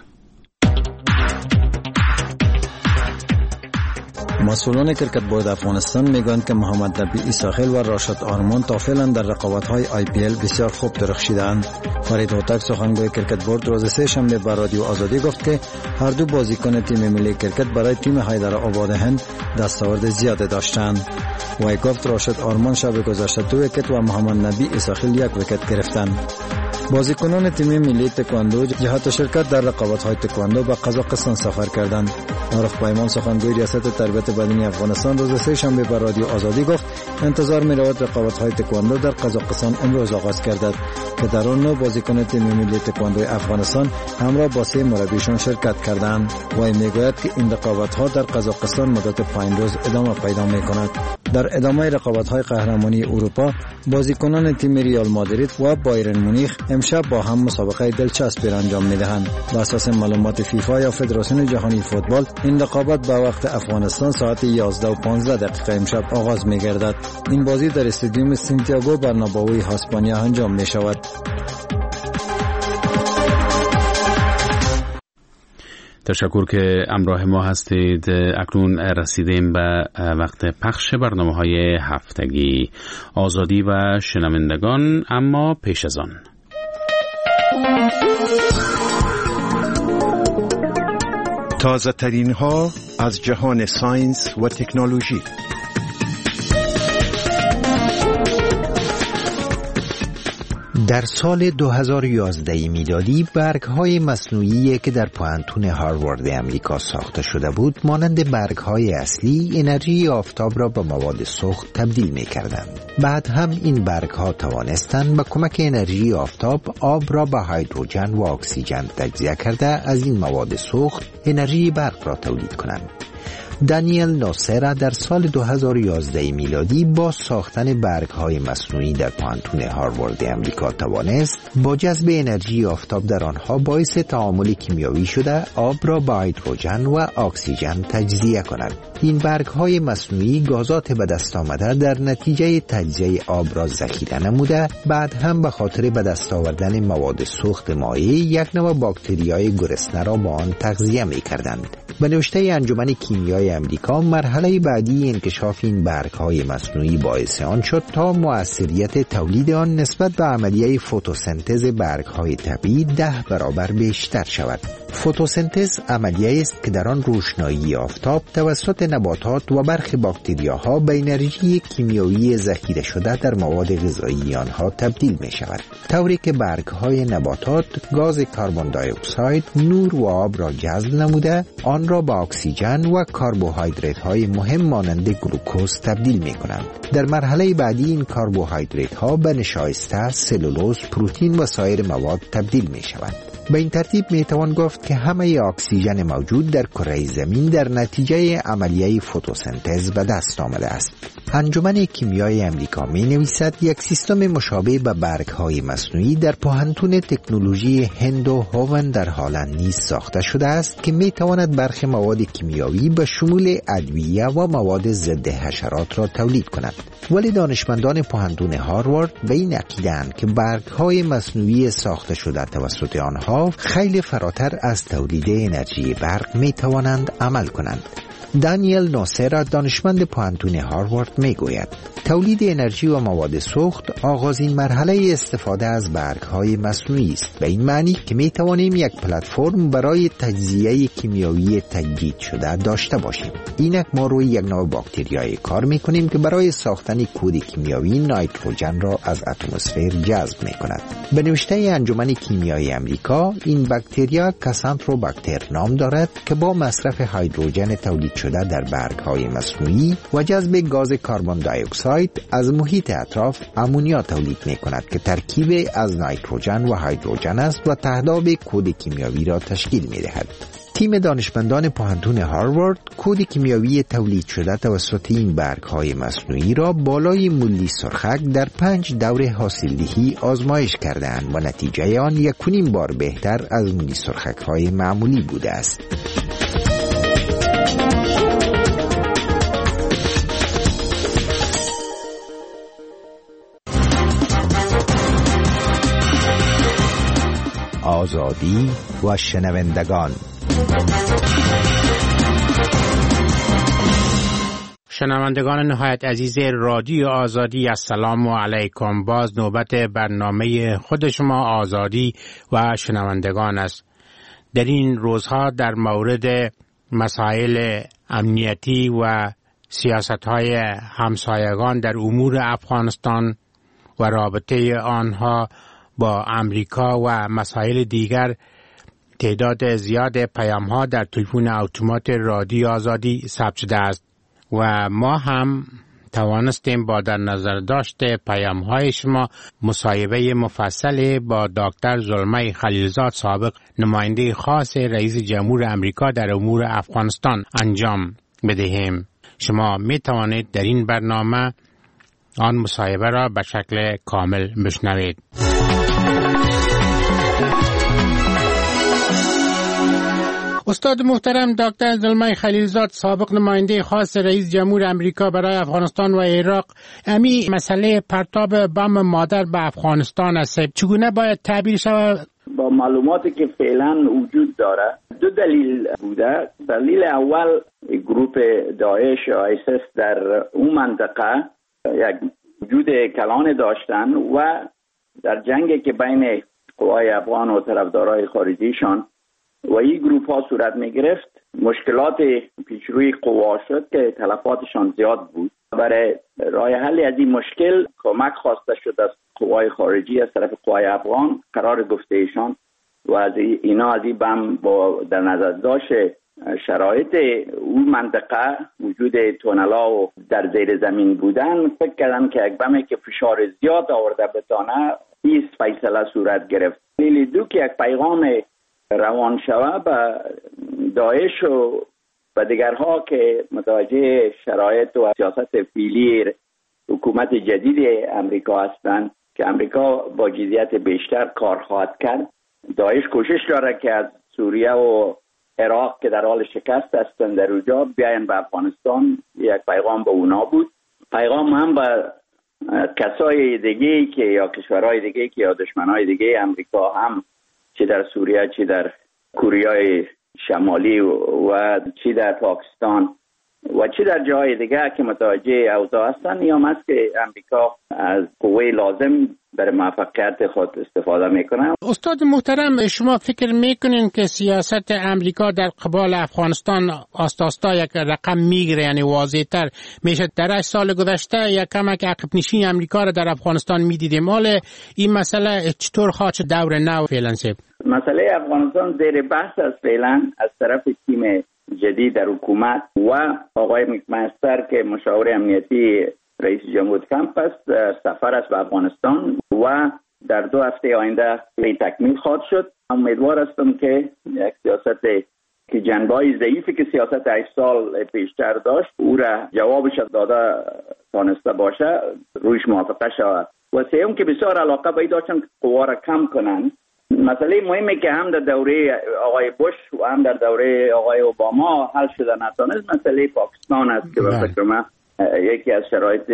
مسئولان کرکت بورد افغانستان میگویند که محمد نبی عیساخیل و راشد آرمان تا فعلا در رقابت‌های آی پی ال بسیار خوب درخشیدند. فرید هوتک سخنگوی کرکت بورد روز سه شنبه به رادیو آزادی گفت که هر دو بازیکن تیم ملی کرکت برای تیم حیدرآباد هند دستاورد زیاد داشتند. وی گفت راشد آرمان شب گذشته دو ویکت و محمد نبی عیساخیل یک ویکت گرفتند. بازیکنان تیم ملی تکواندو جهت شرکت در رقابت‌های تکواندو به قزاقستان سفر کردند. عارف پیمان سخنگوی ریاست تربیت بدنی افغانستان روز سه شنبه به رادیو آزادی گفت انتظار می‌رود رقابت‌های تکواندو در قزاقستان امروز آغاز گردد که در آن نو بازیکن تیم ملی تکواندوی افغانستان همراه با سه مربیشان شرکت کردند. وی میگوید که این رقابت‌ها در قزاقستان مدت پنج روز ادامه پیدا می‌کند. در ادامه رقابت‌های قهرمانی اروپا بازیکنان تیم ریال مادرید و بایرن مونیخ امشب با هم مسابقه دلچسبی را انجام می‌دهند. بر اساس معلومات فیفا یا فدراسیون جهانی فوتبال این رقابت به وقت افغانستان ساعت یازده و پانزده دقیقه امشب آغاز می‌گردد. این بازی در استادیوم سانتیاگو برنابئو اسپانیا انجام می‌شود. تشکر که همراه ما هستید. اکنون رسیدیم به وقت پخش برنامه‌های هفتگی آزادی و شنوندگان، اما پیش از آن تازه ترین ها از جهان ساینس و تکنولوژی. در سال دو هزار و یازده میلادی برگ‌های مصنوعی که در پوهنتون هاروارد امریکا ساخته شده بود مانند برگ‌های اصلی انرژی آفتاب را به مواد سوخت تبدیل می‌کردند. بعد هم این برگ‌ها توانستند با کمک انرژی آفتاب آب را به هیدروژن و اکسیژن تجزیه کرده از این مواد سوخت انرژی برق را تولید کنند. دانیل ناصر در سال دو هزار و یازده میلادی با ساختن برگ‌های مصنوعی در پانتون هاروارد امریکا توانست با جذب انرژی آفتاب در آنها باعث تعامل کیمیایی شده آب را با هیدروژن و اکسیژن تجزیه کند. این برگ‌های مصنوعی گازات به دست آمده در نتیجه تجزیه آب را ذخیره نموده، بعد هم به خاطر به دست آوردن مواد سوخت مایع یک نوع باکتریای گرسنه را با آن تغذیه می‌کردند. به نوشته انجمن کیمیای امریکا، مرحله بعدی انکشاف این برگ‌های مصنوعی باعث آن شد تا مؤثریت تولید آن نسبت به عملیه فتوسنتز برگ‌های طبیعی ده برابر بیشتر شود. فتوسنتز عملیه است که در آن روشنایی آفتاب توسط نباتات و برخی باکتریاها به انرژی کیمیایی ذخیره شده در مواد غذایی آنها تبدیل می شود، طوری که برگ‌های نباتات گاز کربن دی اکساید، نور و آب را جذب نموده آن را به اکسیژن و کربوهیدرات‌های مهم مانند گلوکوز تبدیل می کنند. در مرحله بعدی این کربوهیدرات‌ها به نشایسته، سلولوز، پروتئین و سایر مواد تبدیل می شوند. به این ترتیب می توان گفت که همه اکسیژن موجود در کره زمین در نتیجه عملیه فتوسنتز به دست آمده است. انجمن کیمیای امریکا می نویسد یک سیستم مشابه به برگ‌های مصنوعی در پوهنتون تکنولوژی هندو هوون در هالند نیز ساخته شده است که می تواند برخی مواد کیمیایی به شمول ادویه و مواد ضد حشرات را تولید کند. ولی دانشمندان پوهنتون هاروارد به این عقیده‌اند که برگ‌های مصنوعی ساخته شده توسط آنها خیلی فراتر از تولید انرژی برق می توانند عمل کنند. دانیل ناصر دانشمند پوهنتون هاروارد می گوید تولید انرژی و مواد سوخت آغازین مرحله استفاده از برگ‌های مصنوعی است، به این معنی که می توانیم یک پلتفرم برای تجزیه کیمیایی تجدید شده داشته باشیم. اینک ما روی یک نوع باکتریای کار می کنیم که برای ساختن کود کیمیایی نیتروژن را از اتمسفر جذب می کند. به نوشته انجمن کیمیای امریکا، این باکتریا کاسانتروباکتر نام دارد که با مصرف هیدروژن تولید شده در برگ‌های مصنوعی و جذب گاز کربن دی اکساید از محیط اطراف امونیا تولید می کند که ترکیب از نیتروژن و هیدروژن است و تهداب کود کیمیایی را تشکیل می دهد. تیم دانشمندان پوهنتون هاروارد کود کیمیایی تولید شده توسط این برگ‌های مصنوعی را بالای مولی سرخک در پنج دور حاصلدهی آزمایش کردند و نتیجه آن یک و نیم بار بهتر از مولی سرخک‌های معمولی بوده است. آزادی و شنوندگان. شنوندگان نهایت عزیز رادیو آزادی، السلام علیکم. باز نوبت برنامه خود شما آزادی و شنوندگان است. در این روزها در مورد مسائل امنیتی و سیاست‌های همسایگان در امور افغانستان و رابطه آنها با امریکا و مسائل دیگر تعداد زیاد پیام‌ها در تلفن اتومات رادیو آزادی ثبت شده است و ما هم توانستیم با در نظر داشت پیام‌های شما مصاحبه مفصل با دکتر زلمه خلیلزاد، سابق نماینده خاص رئیس جمهور امریکا در امور افغانستان انجام بدهیم. شما می توانید در این برنامه آن مصاحبه را به شکل کامل بشنوید. استاد محترم دکتر زلمه خلیلزاد، سابق نماینده خاص رئیس جمهور امریکا برای افغانستان و عراق، امی مسئله پرتاب بم مادر به افغانستان است، چگونه باید تعبیر شود؟ با معلوماتی که فعلا وجود داره دو دلیل بوده. دلیل اول، گروپ داعش و آیسیس در اون منطقه یک وجود کلان داشتن و در جنگی که بین قوای افغان و طرفدارای خارجیشان و این گروپ ها صورت می گرفت، مشکلات پیشروی قوا شد که تلفاتشان زیاد بود. برای راه حل از این مشکل کمک خواسته شد از قوای خارجی از طرف قوای افغان. قرار گفته ایشان و از اینا از این بم با در نظر داشت شرایط اون منطقه، وجود تونلا و در زیر زمین بودن، فکر کردن که یک بمی که فشار زیاد آورده بتانه این فیصله صورت گرفت. دلیل دو که یک پیغام روان شوه به داعش و و دیگرها که متوجه شرایط و سیاست فعلی حکومت جدید امریکا هستند که امریکا با جدیت بیشتر کار خواهد کرد. داعش کوشش داره که از سوریه و عراق که در حال شکست هستند در اونجا بیاین به افغانستان. یک پیغام به اونا بود، پیغام هم به کسای دیگه که یا کشورهای دیگه که یا دشمنای دیگه امریکا هم، چه در سوریه چه در کره شمالی و چه در پاکستان و چه در جای دیگه که متوجه اوضاع هستن، نیام است که امریکا از قوه لازم برای موفقیت خود استفاده میکنه. استاد محترم، شما فکر میکنین که سیاست امریکا در قبال افغانستان آستاستا یک رقم میگیره، یعنی واضح‌تر میشه؟ در هشت سال گذشته یک کمک عقب نشینی امریکا را در افغانستان میدیدیم. حالا این مسئله چطور خواهد دور نو فعلا سیب؟ مسئله افغانستان زیر بحث است فعلا از طرف تیم جدید در حکومت و آقای مکمستر که مشاور امنیتی رئیس جمهور ترامپ است. سفر است به افغانستان و در دو هفته آینده تکمیل خواهد شد. امیدوار هستم که یک سیاست که جنبه‌های ضعیفی که سیاست هشت سال پیشتر داشت او را جوابش داده تانسته باشه، رویش موافقه شود. و سوم که بسیار علاقه باید داشتن قوا را کم کنن. مسئله مهمی که هم در دوره آقای بوش و هم در دوره آقای اوباما حل شده نتانست مسئله پاکستان است که به فکر من یکی از شرایط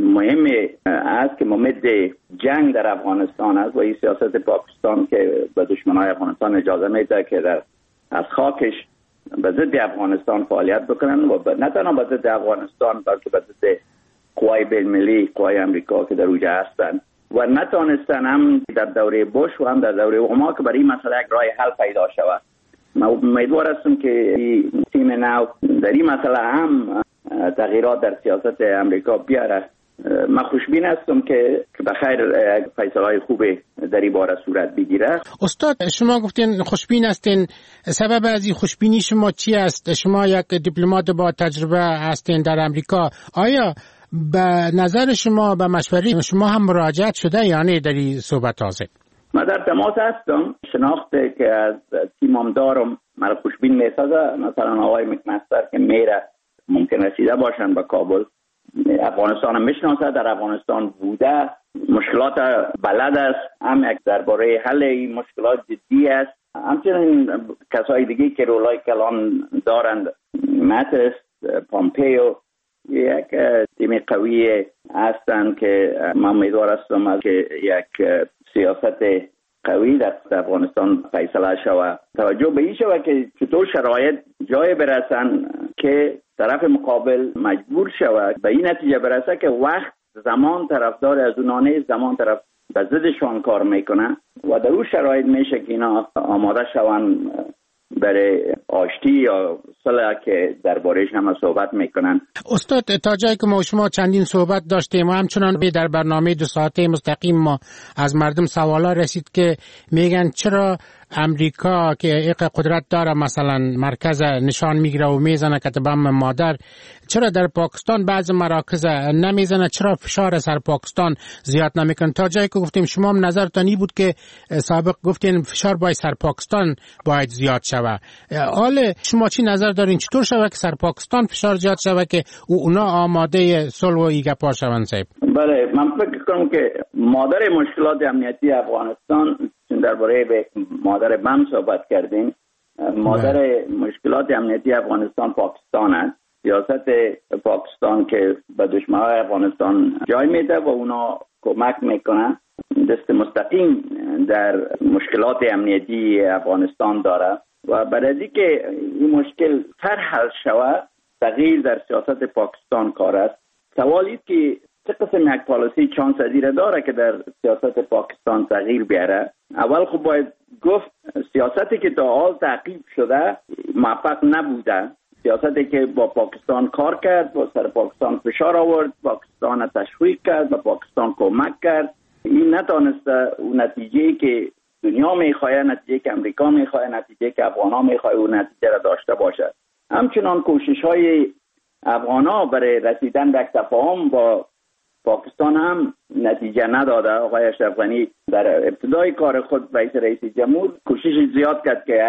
مهمی است که ممد جنگ در افغانستان است و این سیاست پاکستان که به دشمنای افغانستان اجازه میده که در از خاکش به ضد افغانستان فعالیت بکنن و نه تنها به ضد افغانستان بلکه به ضد قوای بین‌المللی، قوای امریکا که در اونجا هستند و نتانستن هم در دوره بوش و هم در دوره اوباما که برای این مسئله یک راه حل پیدا شود. من امیدوار هستم که تیم نو در این مسئله هم تغییرات در سیاست امریکا بیاره. من خوشبین هستم که بخیر فیصله‌های خوبی در این باره صورت بگیره. استاد، شما گفتین خوشبین هستین، سبب از این خوشبینی شما چی است؟ شما یک دیپلمات با تجربه هستین در امریکا، آیا به نظر شما به مشوره شما هم مراجعت شده یعنی در این صحبت هازه؟ من در تماس هستم. شناخته که از تیمم دارم مرا خوشبین میسازه. مثلا آقای مکمستر که میره ممکن رسیده باشن به کابل، افغانستان هم میشناسه، در افغانستان بوده، مشکلات بلد است، هم یک درباره حل این مشکلات جدی است. همچنین کسای دیگه که رولای کلان دارند، ماتس، پامپیو، یک تیم قوی هستند که من امیدوار هستم که یک سیاست قوی در افغانستان فیصله شود. توجه به این شود که چطور شرایط جای برسن که طرف مقابل مجبور شود به این نتیجه برسه که وقت زمان طرفدار از اونانه، زمان طرف به ضدشان کار میکنه و در اون شرایط میشه که اینا آماده شون برای آشتی یا صلح که درباره‌اش هم صحبت میکنن. استاد، تا جایی که ما شما چندین صحبت داشتیم و همچنان در برنامه دو ساعته مستقیم ما از مردم سوالا رسید که میگن چرا امریکا که ایق قدرت داره مثلا مرکز نشان میگیره و میزنه که بم مادر، چرا در پاکستان بعض مراکز نمیزنه؟ چرا فشار سر پاکستان زیاد نمیکنه؟ تا جایی که گفتیم شما هم نظرتان این بود که سابق گفتین فشار باید سر پاکستان باید زیاد شوه. حال شما چی نظر دارین؟ چطور شوه که سر پاکستان فشار زیاد شوه که اونا آماده صلح و ایگه پا شون؟ صاحب بله، من فکر کنم که مادر مشکلات امنیتی افغانستان، درباره مادر بم صحبت کردیم، مادر مشکلات امنیتی افغانستان پاکستان است. سیاست پاکستان که به دشمنان افغانستان جای میده و اونا کمک میکنه، دست مستقیم در مشکلات امنیتی افغانستان داره و برای که این مشکل تر حل شود تغییر در سیاست پاکستان کار است. سوالی که چه قسم یک پالیسی چانس پذیر داره که در سیاست پاکستان تغییر بیاره؟ اول خب باید گفت سیاستی که تا حال تعقیب شده موفق نبوده. سیاستی که با پاکستان کار کرد، با سر پاکستان فشار آورد، پاکستان تشویق کرد، با پاکستان کمک کرد، این نتانسته اون نتیجه‌ای که دنیا میخواه، نتیجه که امریکا میخواه، نتیجه که افغانا میخواه اون نتیجه را داشته باشد. همچنان کوشش های افغانا برای رسیدن به تفاهم با پاکستان هم نتیجه نداده. آقای اشرف غنی در ابتدای کار خود رئیس رئیس جمهور کوشش زیاد کرد که اگر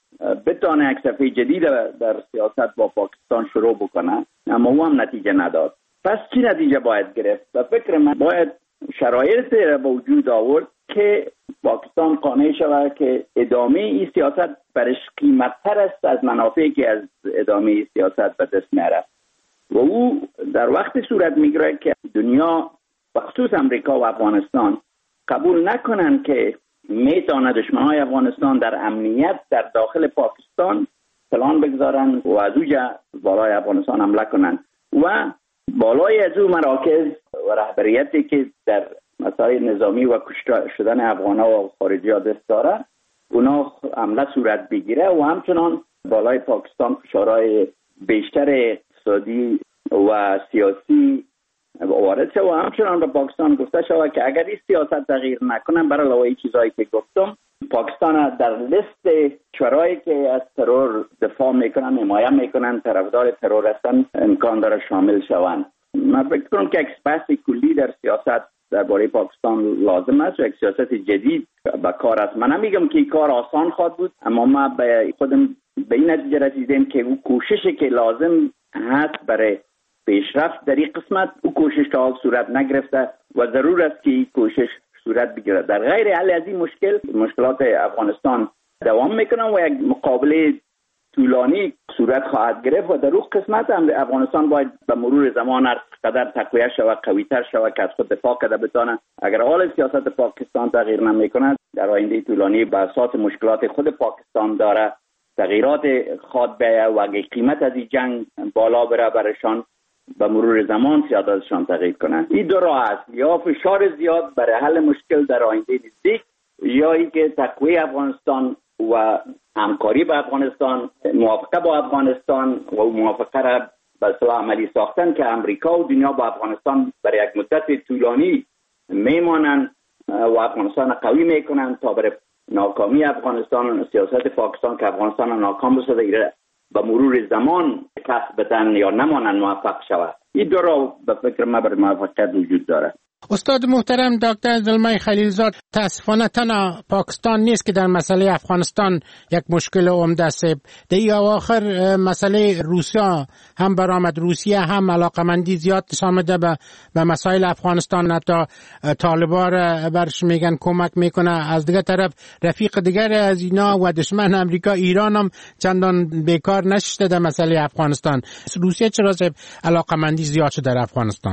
بتانه یک صفحه جدید در سیاست با پاکستان شروع بکنه، اما او هم نتیجه نداد. پس چی نتیجه باید گرفت؟ و فکر من باید شرایط را به وجود آورد که پاکستان قانع شود که ادامه این سیاست برش قیمت‌تر است از منافعی که از ادامه این سیاست به دست میاره و او در وقت صورت میگیره که دنیا بخصوص امریکا و افغانستان قبول نکنن که میتونه دشمنای افغانستان در امنیت در داخل پاکستان پلان بگذارن و از اوجا بالای افغانستان حمله کنن و بالای از او مراکز و رهبریتی که در مسائل نظامی و کشته شدن افغان‌ها و خارجی‌ها دست داره اونا حمله صورت بگیره و همچنان بالای پاکستان فشارهای بیشتر اقتصادی و سیاسی وارد شد و همچنان به پاکستان گفته شود که اگر این سیاست تغییر نکنه برای علاوه این چیزایی که گفتم پاکستان در لیست کشورهایی که از ترور دفاع میکنن حمایت میکنن طرفدار ترور هستن امکان داره شامل شوند. من فکر کنم که یک بحث کلی در سیاست درباره پاکستان لازم است و یک سیاست جدید به کار است. من نمیگم که این کار آسان خواهد بود، اما ما به خودم به این نتیجه رسیدیم که او کوششی که لازم هست برای پیشرفت در این قسمت او کوشش تا حال صورت نگرفته و ضرور است که این کوشش صورت بگیرد. در غیر حل از این مشکل مشکلات افغانستان دوام میکنن و یک مقابله طولانی صورت خواهد گرفت و در اون قسمت هم افغانستان باید به مرور زمان هر قدر تقویت شود قوی‌تر شود که از خود دفاع کنه بتونه. اگر حال سیاست پاکستان تغییر نمیکنه در آینده طولانی به اساس مشکلات خود پاکستان داره تغییرات خواد بیاید و اگه قیمت از این جنگ بالا بره برشان به مرور زمان سیاستشان تغییر کنند. این دو راه است، یا فشار زیاد برای حل مشکل در آینده نزدیک یا اینکه تقویت افغانستان و همکاری با افغانستان، موافقه با افغانستان و موافقه را به اصطلاح عملی ساختن که امریکا و دنیا با افغانستان برای یک مدت طولانی میمانند و افغانستان قوی میکنند تا برای ناکامی افغانستان و سیاست پاکستان که افغانستان ناکام بسازه به مرور زمان کسب بدن یا نمانند موفق شود. این دو را به فکر من برای موفقیت وجود داره. استاد محترم دکتر زلمه خلیلزاد، تاسفانه تنها پاکستان نیست که در مسئله افغانستان یک مشکل عمده است. در این اواخر مسئله روسیه هم برآمد. روسیه هم علاقمندی زیاد نشان میده به به مسائل افغانستان، حتی طالبان برش میگن کمک میکنه. از دیگه طرف رفیق دیگر از اینا و دشمن امریکا ایران هم چندان بیکار نشسته در مسئله افغانستان. روسیه چرا علاقمندی زیاد شده در افغانستان؟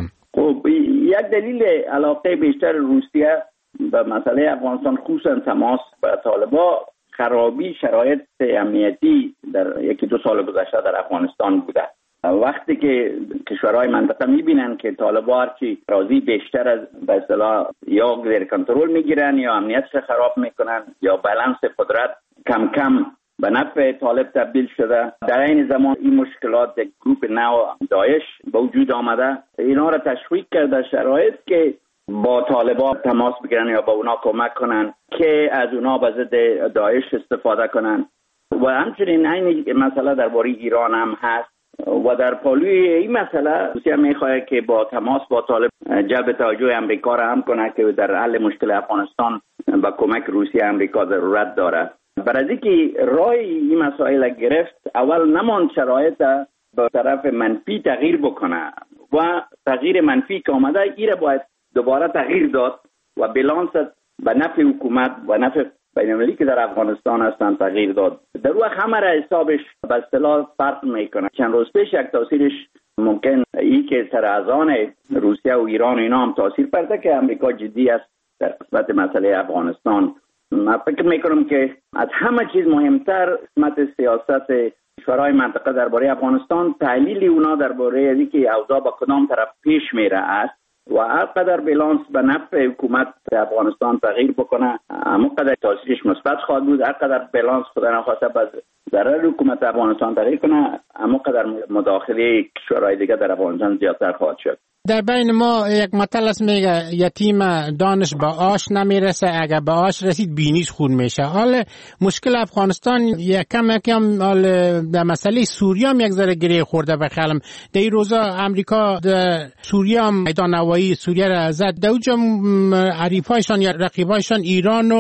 یک دلیل علاقه بیشتر روسیه به مسئله افغانستان خصوصا تماس با طالبان خرابی شرایط امنیتی در یکی دو سال گذشته در افغانستان بوده. وقتی که کشورهای منطقه میبینن که طالبان هرچی راضی بیشتر از به اصطلاح یا زیر کنترل میگیرن یا امنیتش خراب میکنن یا بالانس قدرت کم کم به نفع طالب تبدیل شده، در این زمان این مشکلات یک گروپ نو داعش به وجود آمده. اینا را تشویق کرده شرایط که با طالبان تماس بگیرن یا با اونا کمک کنن که از اونا به ضد داعش استفاده کنن. و همچنین این مسئله درباره ایران هم هست و در پالوی این مسئله روسیه میخواد که با تماس با طالب جلب توجه امریکا را هم کنه که در حل مشکل افغانستان با کمک روسیه امریکا ضرورت داره. برای اینکه راه این مسائل گرفت اول نمان شرایط به طرف منفی تغییر بکنه و تغییر منفی که آمده ایره باید دوباره تغییر داد و بالانس به نفع حکومت و نفع بین‌المللی که در افغانستان هستن تغییر داد. در واقع همه را حسابش به اصطلاح فرق میکنه. چند روز پیش یک تاثیرش ممکن ای که سرازان روسیه و ایران اینا هم تاثیر پرده که امریکا جدی است در قسمت مسئله افغانستان. من فکر میکنم که از همه چیز مهمتر قسمت سیاست کشورهای منطقه درباره افغانستان تحلیل اونا درباره اینکه اوضاع با کدام طرف پیش میره است و هر قدر بالانس به نفع حکومت افغانستان تغییر بکنه همون قدر تاثیرش مثبت خواهد بود. هر قدر بالانس خدا نخواسته باز ضرر حکومت افغانستان تغییر کنه همون قدر مداخله کشورهای دیگه در افغانستان زیادتر خواهد شد. در بین ما یک متل است میگه یتیم دانش به آش نمیرسه، اگر به آش رسید بینیش خون میشه. حال مشکل افغانستان یکم یکم حال در مسئله سوریه هم یک ذره گره خورده بخیالم. در این روزا امریکا در سوریه هم میدان نوایی سوریه را زد. در اونجا حریفایشان یا رقیبایشان ایران و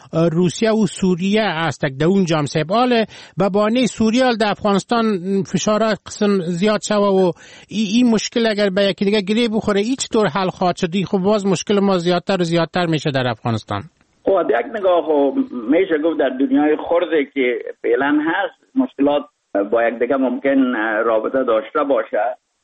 روسیه و سوریه است در اون جام سبال به بانه سوریه در افغانستان فشار قسم زیاد شوه و این ای مشکل اگر به یکی دیگه گره بخوره هیچ طور حل خواهد شد. خب باز مشکل ما زیادتر و زیادتر میشه در افغانستان. خب یک نگاه میشه گفت در دنیای خرده که فعلا هست مشکلات با یک دیگه ممکن رابطه داشته باشه.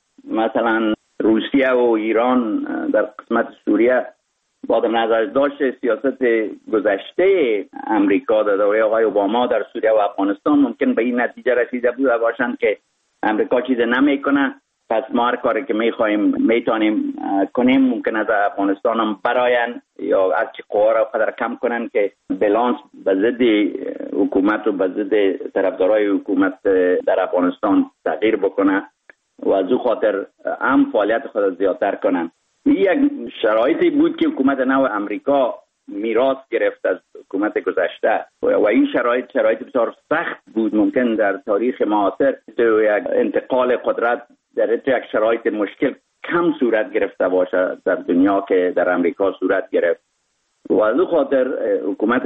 مثلا روسیه و ایران در قسمت سوریه با نظر داشت سیاست گذشته امریکا در دوره آقای اوباما در سوریه و افغانستان ممکن به این نتیجه رسیده بوده باشند که امریکا چیز نمیکنه، پس ما هر کاری که میخوایم میتونیم کنیم. ممکن است افغانستان هم براین یا از چی قوا را قدر کم کنن که بالانس به ضد حکومت و به ضد طرفدارای حکومت در افغانستان تغییر بکنه و از او خاطر هم فعالیت خود زیادتر کنن. این یک شرایطی بود که حکومت نو امریکا میراث گرفت از حکومت گذشته و این شرایط شرایط بسیار سخت بود. ممکن در تاریخ معاصر یک انتقال قدرت در یک شرایط مشکل کم صورت گرفته باشه در دنیا که در امریکا صورت گرفت و از او خاطر حکومت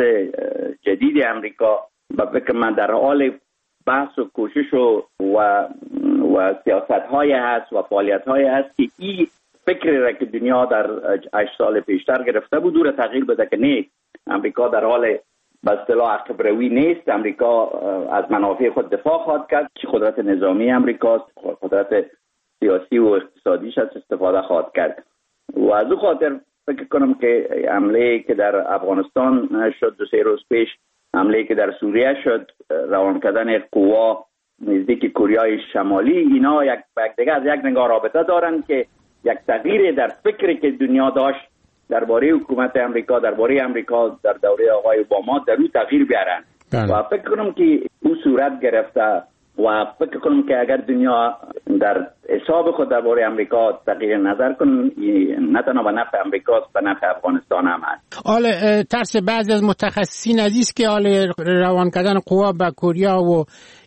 جدید امریکا به فکر من در حال بحث و کوشش و و, و سیاست های هست و فعالیت های هست که این فکری را که دنیا در هشت سال پیشتر گرفته بود دور تغییر بده که نه، امریکا در حال به اصطلاح عقب روی نیست. امریکا از منافع خود دفاع خواهد کرد، چه قدرت نظامی امریکاست، قدرت سیاسی و اقتصادیش از استفاده خواهد کرد و از او خاطر فکر کنم که حمله که در افغانستان شد دو سه روز پیش، حمله که در سوریه شد، روان کردن قوا نزدیک کوریای شمالی، اینا یک دیگه از یک نگاه رابطه دارن که یک تغییر در فکری که دنیا داشت درباره حکومت امریکا، درباره امریکا در دوره آقای اوباما در اون تغییر بیارن و فکر کنم که اون صورت گرفته و فکر کنم که اگر دنیا در حساب خود درباره امریکا تغییر نظر کنه نه تنها به نفع امریکاست به نفع افغانستان هم هست. حال ترس بعضی از متخصصین عزیز که حال روان کردن قوا به کوریا و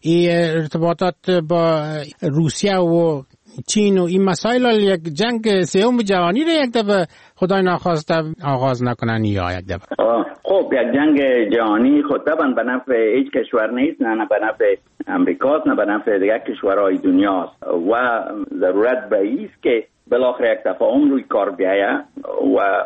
ارتباطات با روسیه و چین و این مسائل یک جنگ سوم جهانی را یک دفعه خدای ناخواسته آغاز نکنن یا یک دفعه. خب یک جنگ جهانی خود طبعا به نفع هیچ کشور نیست، نه نه به نفع امریکاست نه به نفع دیگر کشورهای دنیاست و ضرورت به ایست که بالاخره یک تفاهم روی کار بیاید و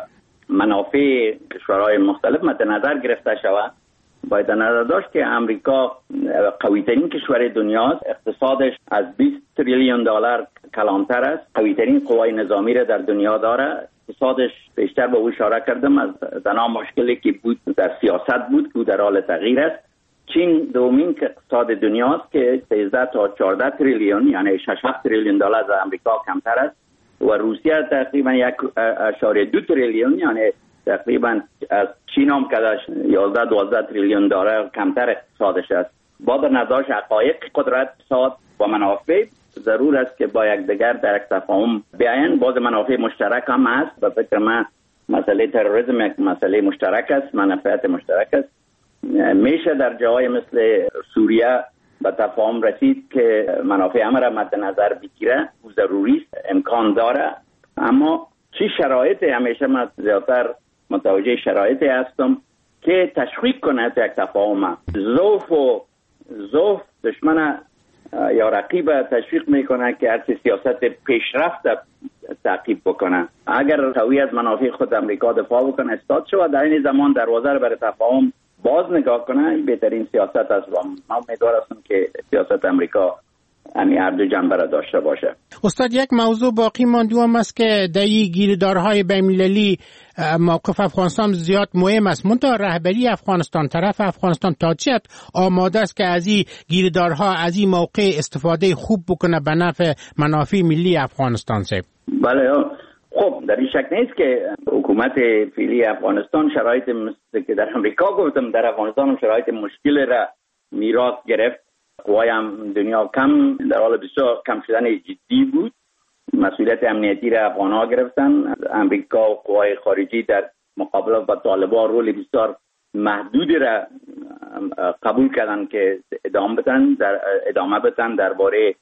منافع کشورهای مختلف مد نظر گرفته شود. باید نظر داشت که امریکا قوی‌ترین کشور دنیاست، اقتصادش از بیست تریلیون دلار کلانتر است، قوی‌ترین قوای نظامی را در دنیا داره، اقتصادش بیشتر به او اشاره کردم از تنها مشکلی که بود در سیاست بود که در حال تغییر است. چین دومین اقتصاد دنیاست که سیزده تا چهارده تریلیون یعنی شش هفت تریلیون دلار از امریکا کمتر است و روسیه تقریبا یک اشاره دو تریلیون یعنی تقریبا از چین هم کداش یازده دوازده تریلیون دلار کمتر اقتصادش است. با در نظرش حقایق قدرت اقتصاد و منافع ضرور است که با یک دیگر در یک تفاهم بیاین. باز منافع مشترک هم هست و فکر من مسئله تروریسم یک مسئله مشترک است، منافعات مشترک است. میشه در جاهای مثل سوریه به تفاهم رسید که منافع همه را مد نظر بگیره و ضروری است، امکان داره، اما چی شرایط همیشه من زیادتر متوجه شرایطی هستم که تشویق کنه یک تفاهم. ضعف و ضعف دشمن یا رقیب تشویق میکنه که هر سیاست پیشرفت تعقیب بکنه. اگر قوی از منافع خود امریکا دفاع بکنه استاد شود در این زمان دروازه رو برای تفاهم باز نگاه کنه، بهترین سیاست است و من امیدوار هستم که سیاست امریکا همین هر دو جنبه را داشته باشه. استاد یک موضوع باقی مانده هم است که در این گیردارهای بین‌المللی موقف افغانستان زیاد مهم است. منتها رهبری افغانستان طرف افغانستان تا چه آماده است که از این گیردارها از این موقع استفاده خوب بکنه به نفع منافع ملی افغانستان صاحب؟ بله خب در این شک نیست که حکومت فعلی افغانستان شرایط مثل که در امریکا گفتم در افغانستان هم شرایط مشکل را میراث گرفت. قوای هم دنیا کم در حال بسیار کم شدن جدی بود، مسئولیت امنیتی را افغان‌ها گرفتن. امریکا و قوای خارجی در مقابله با طالبان رول بسیار محدودی را قبول کردن که ادامه بدن در ادامه بدن درباره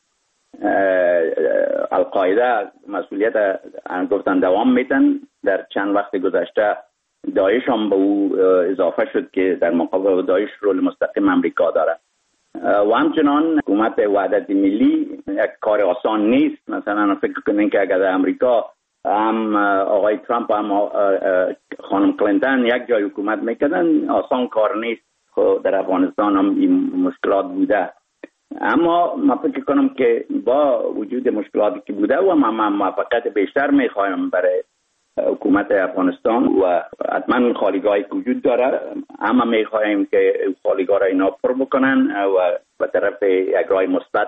القاعده مسئولیت گفتن دوام میدن. در چند وقت گذشته داعش هم به او اضافه شد که در مقابل داعش رول مستقیم امریکا داره. و همچنان حکومت وحدت ملی یک کار آسان نیست. مثلا فکر کنین که اگر امریکا هم آقای ترامپ و هم خانم کلینتون یک جای حکومت میکردن آسان کار نیست. در افغانستان هم این مشکلات بوده، اما من فکر کنم که با وجود مشکلاتی که بوده و ما موفقیت بیشتر میخوایم برای حکومت افغانستان و حتما خالیگاهی که وجود داره، اما میخوایم که خالیگاه را اینا پر بکنن و به طرف یک راه مثبت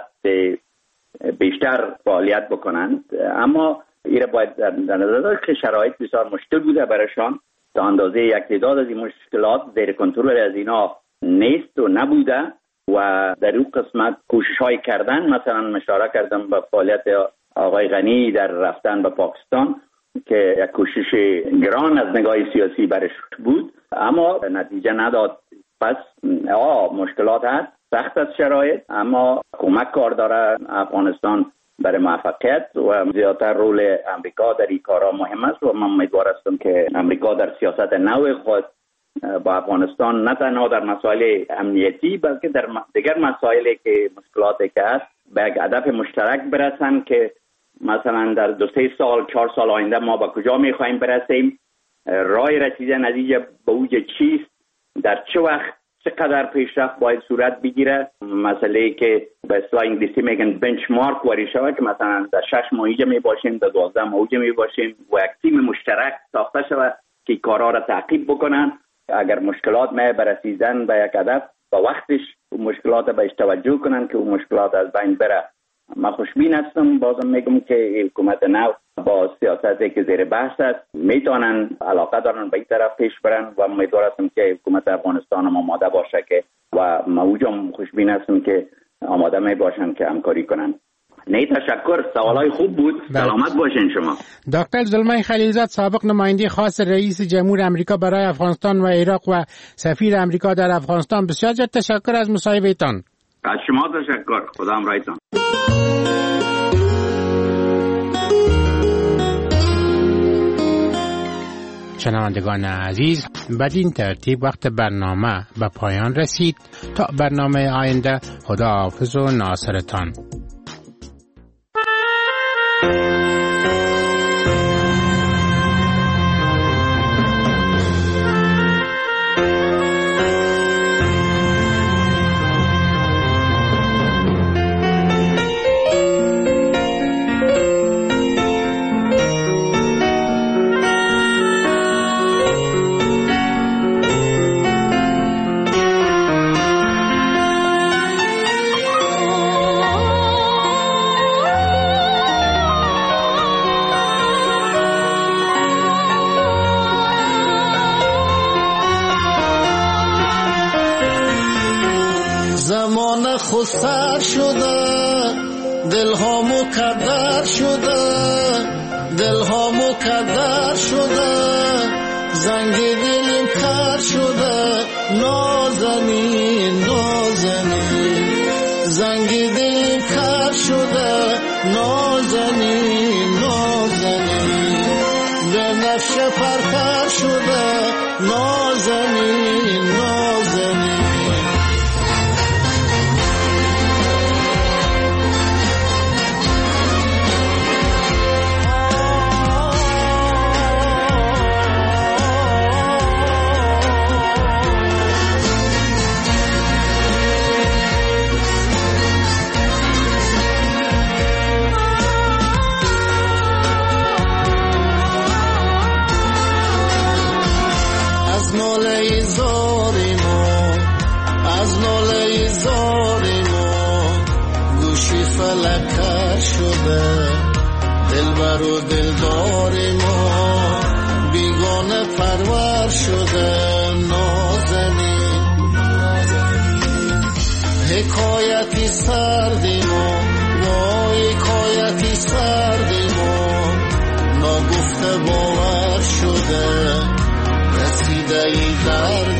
بیشتر فعالیت بکنند. اما این باید در نظر داشت که شرایط بسیار مشکل بوده برایشان، تا اندازه یک تعداد از این مشکلات زیر کنترل از اینا نیست و نبوده و در اون قسمت کوشش های کردن. مثلا مشاره کردم به فعالیت آقای غنی در رفتن به پاکستان که یک کوشش گران از نگاه سیاسی برش بود، اما نتیجه نداد. پس آه مشکلات هست، سخت از شرایط، اما کمک کار داره افغانستان برای موفقیت و زیادتر رول امریکا در این کارا مهم است و من امیدوار هستم که امریکا در سیاست نو خود با افغانستان نه تنها در مسائل امنیتی بلکه در دیگر مسائلی که مشکلاتی که هست به یک هدف مشترک برسن که مثلا در دو سه سال چهار سال آینده ما به کجا میخوایم برسیم، راه رسیدن نتیجه به اوج چیست، در چه وقت چقدر پیشرفت باید صورت بگیره. مسئله که به اصطلاح انگلیسی میگن بنچمارک واری شود که مثلا در شش ماه اینجا می باشیم، در دوازده ماه اونجا می باشیم و یک تیم مشترک ساخته شود که کارا را تعقیب بکنن. اگر مشکلات می برسیدن به یک هدف با وقتش مشکلات بهش توجه کنن که اون مشکلات از بین بره. من خوشبین هستم، بازم میگم که حکومت نو با سیاستی که زیر بحث است میتونن علاقه دارن به این طرف پیش برن و امیدوار هستم که حکومت افغانستان هم آماده باشه که و موجم خوشبین هستم که آماده می باشن که همکاری کنن. نه تشکر، سوالای خوب بود. سلامت باشین شما. دکتر زلمای خلیلزاد، سابق نماینده خاص رئیس جمهور امریکا برای افغانستان و عراق و سفیر امریکا در افغانستان، بسیار زیاد تشکر از مصاحبهتان. از شما تشکر. خدا همراهتان. شنوندگان عزیز، بدین ترتیب وقت برنامه به پایان رسید. تا برنامه آینده، خدا حافظ و ناصرتان. سر شده دلها مکدر شده دلها مکدر شده زنگ دلم کر شده نازنین نازنین زنگ دلم کر شده نازنین نازنین به نفش پرپر شده نازنین نازنین دلبر و دلدار ما بیگانه پرور شده نازنین حکایتی سردی ما وای حکایتی سردی ما ناگفته باور شده رسیده ای در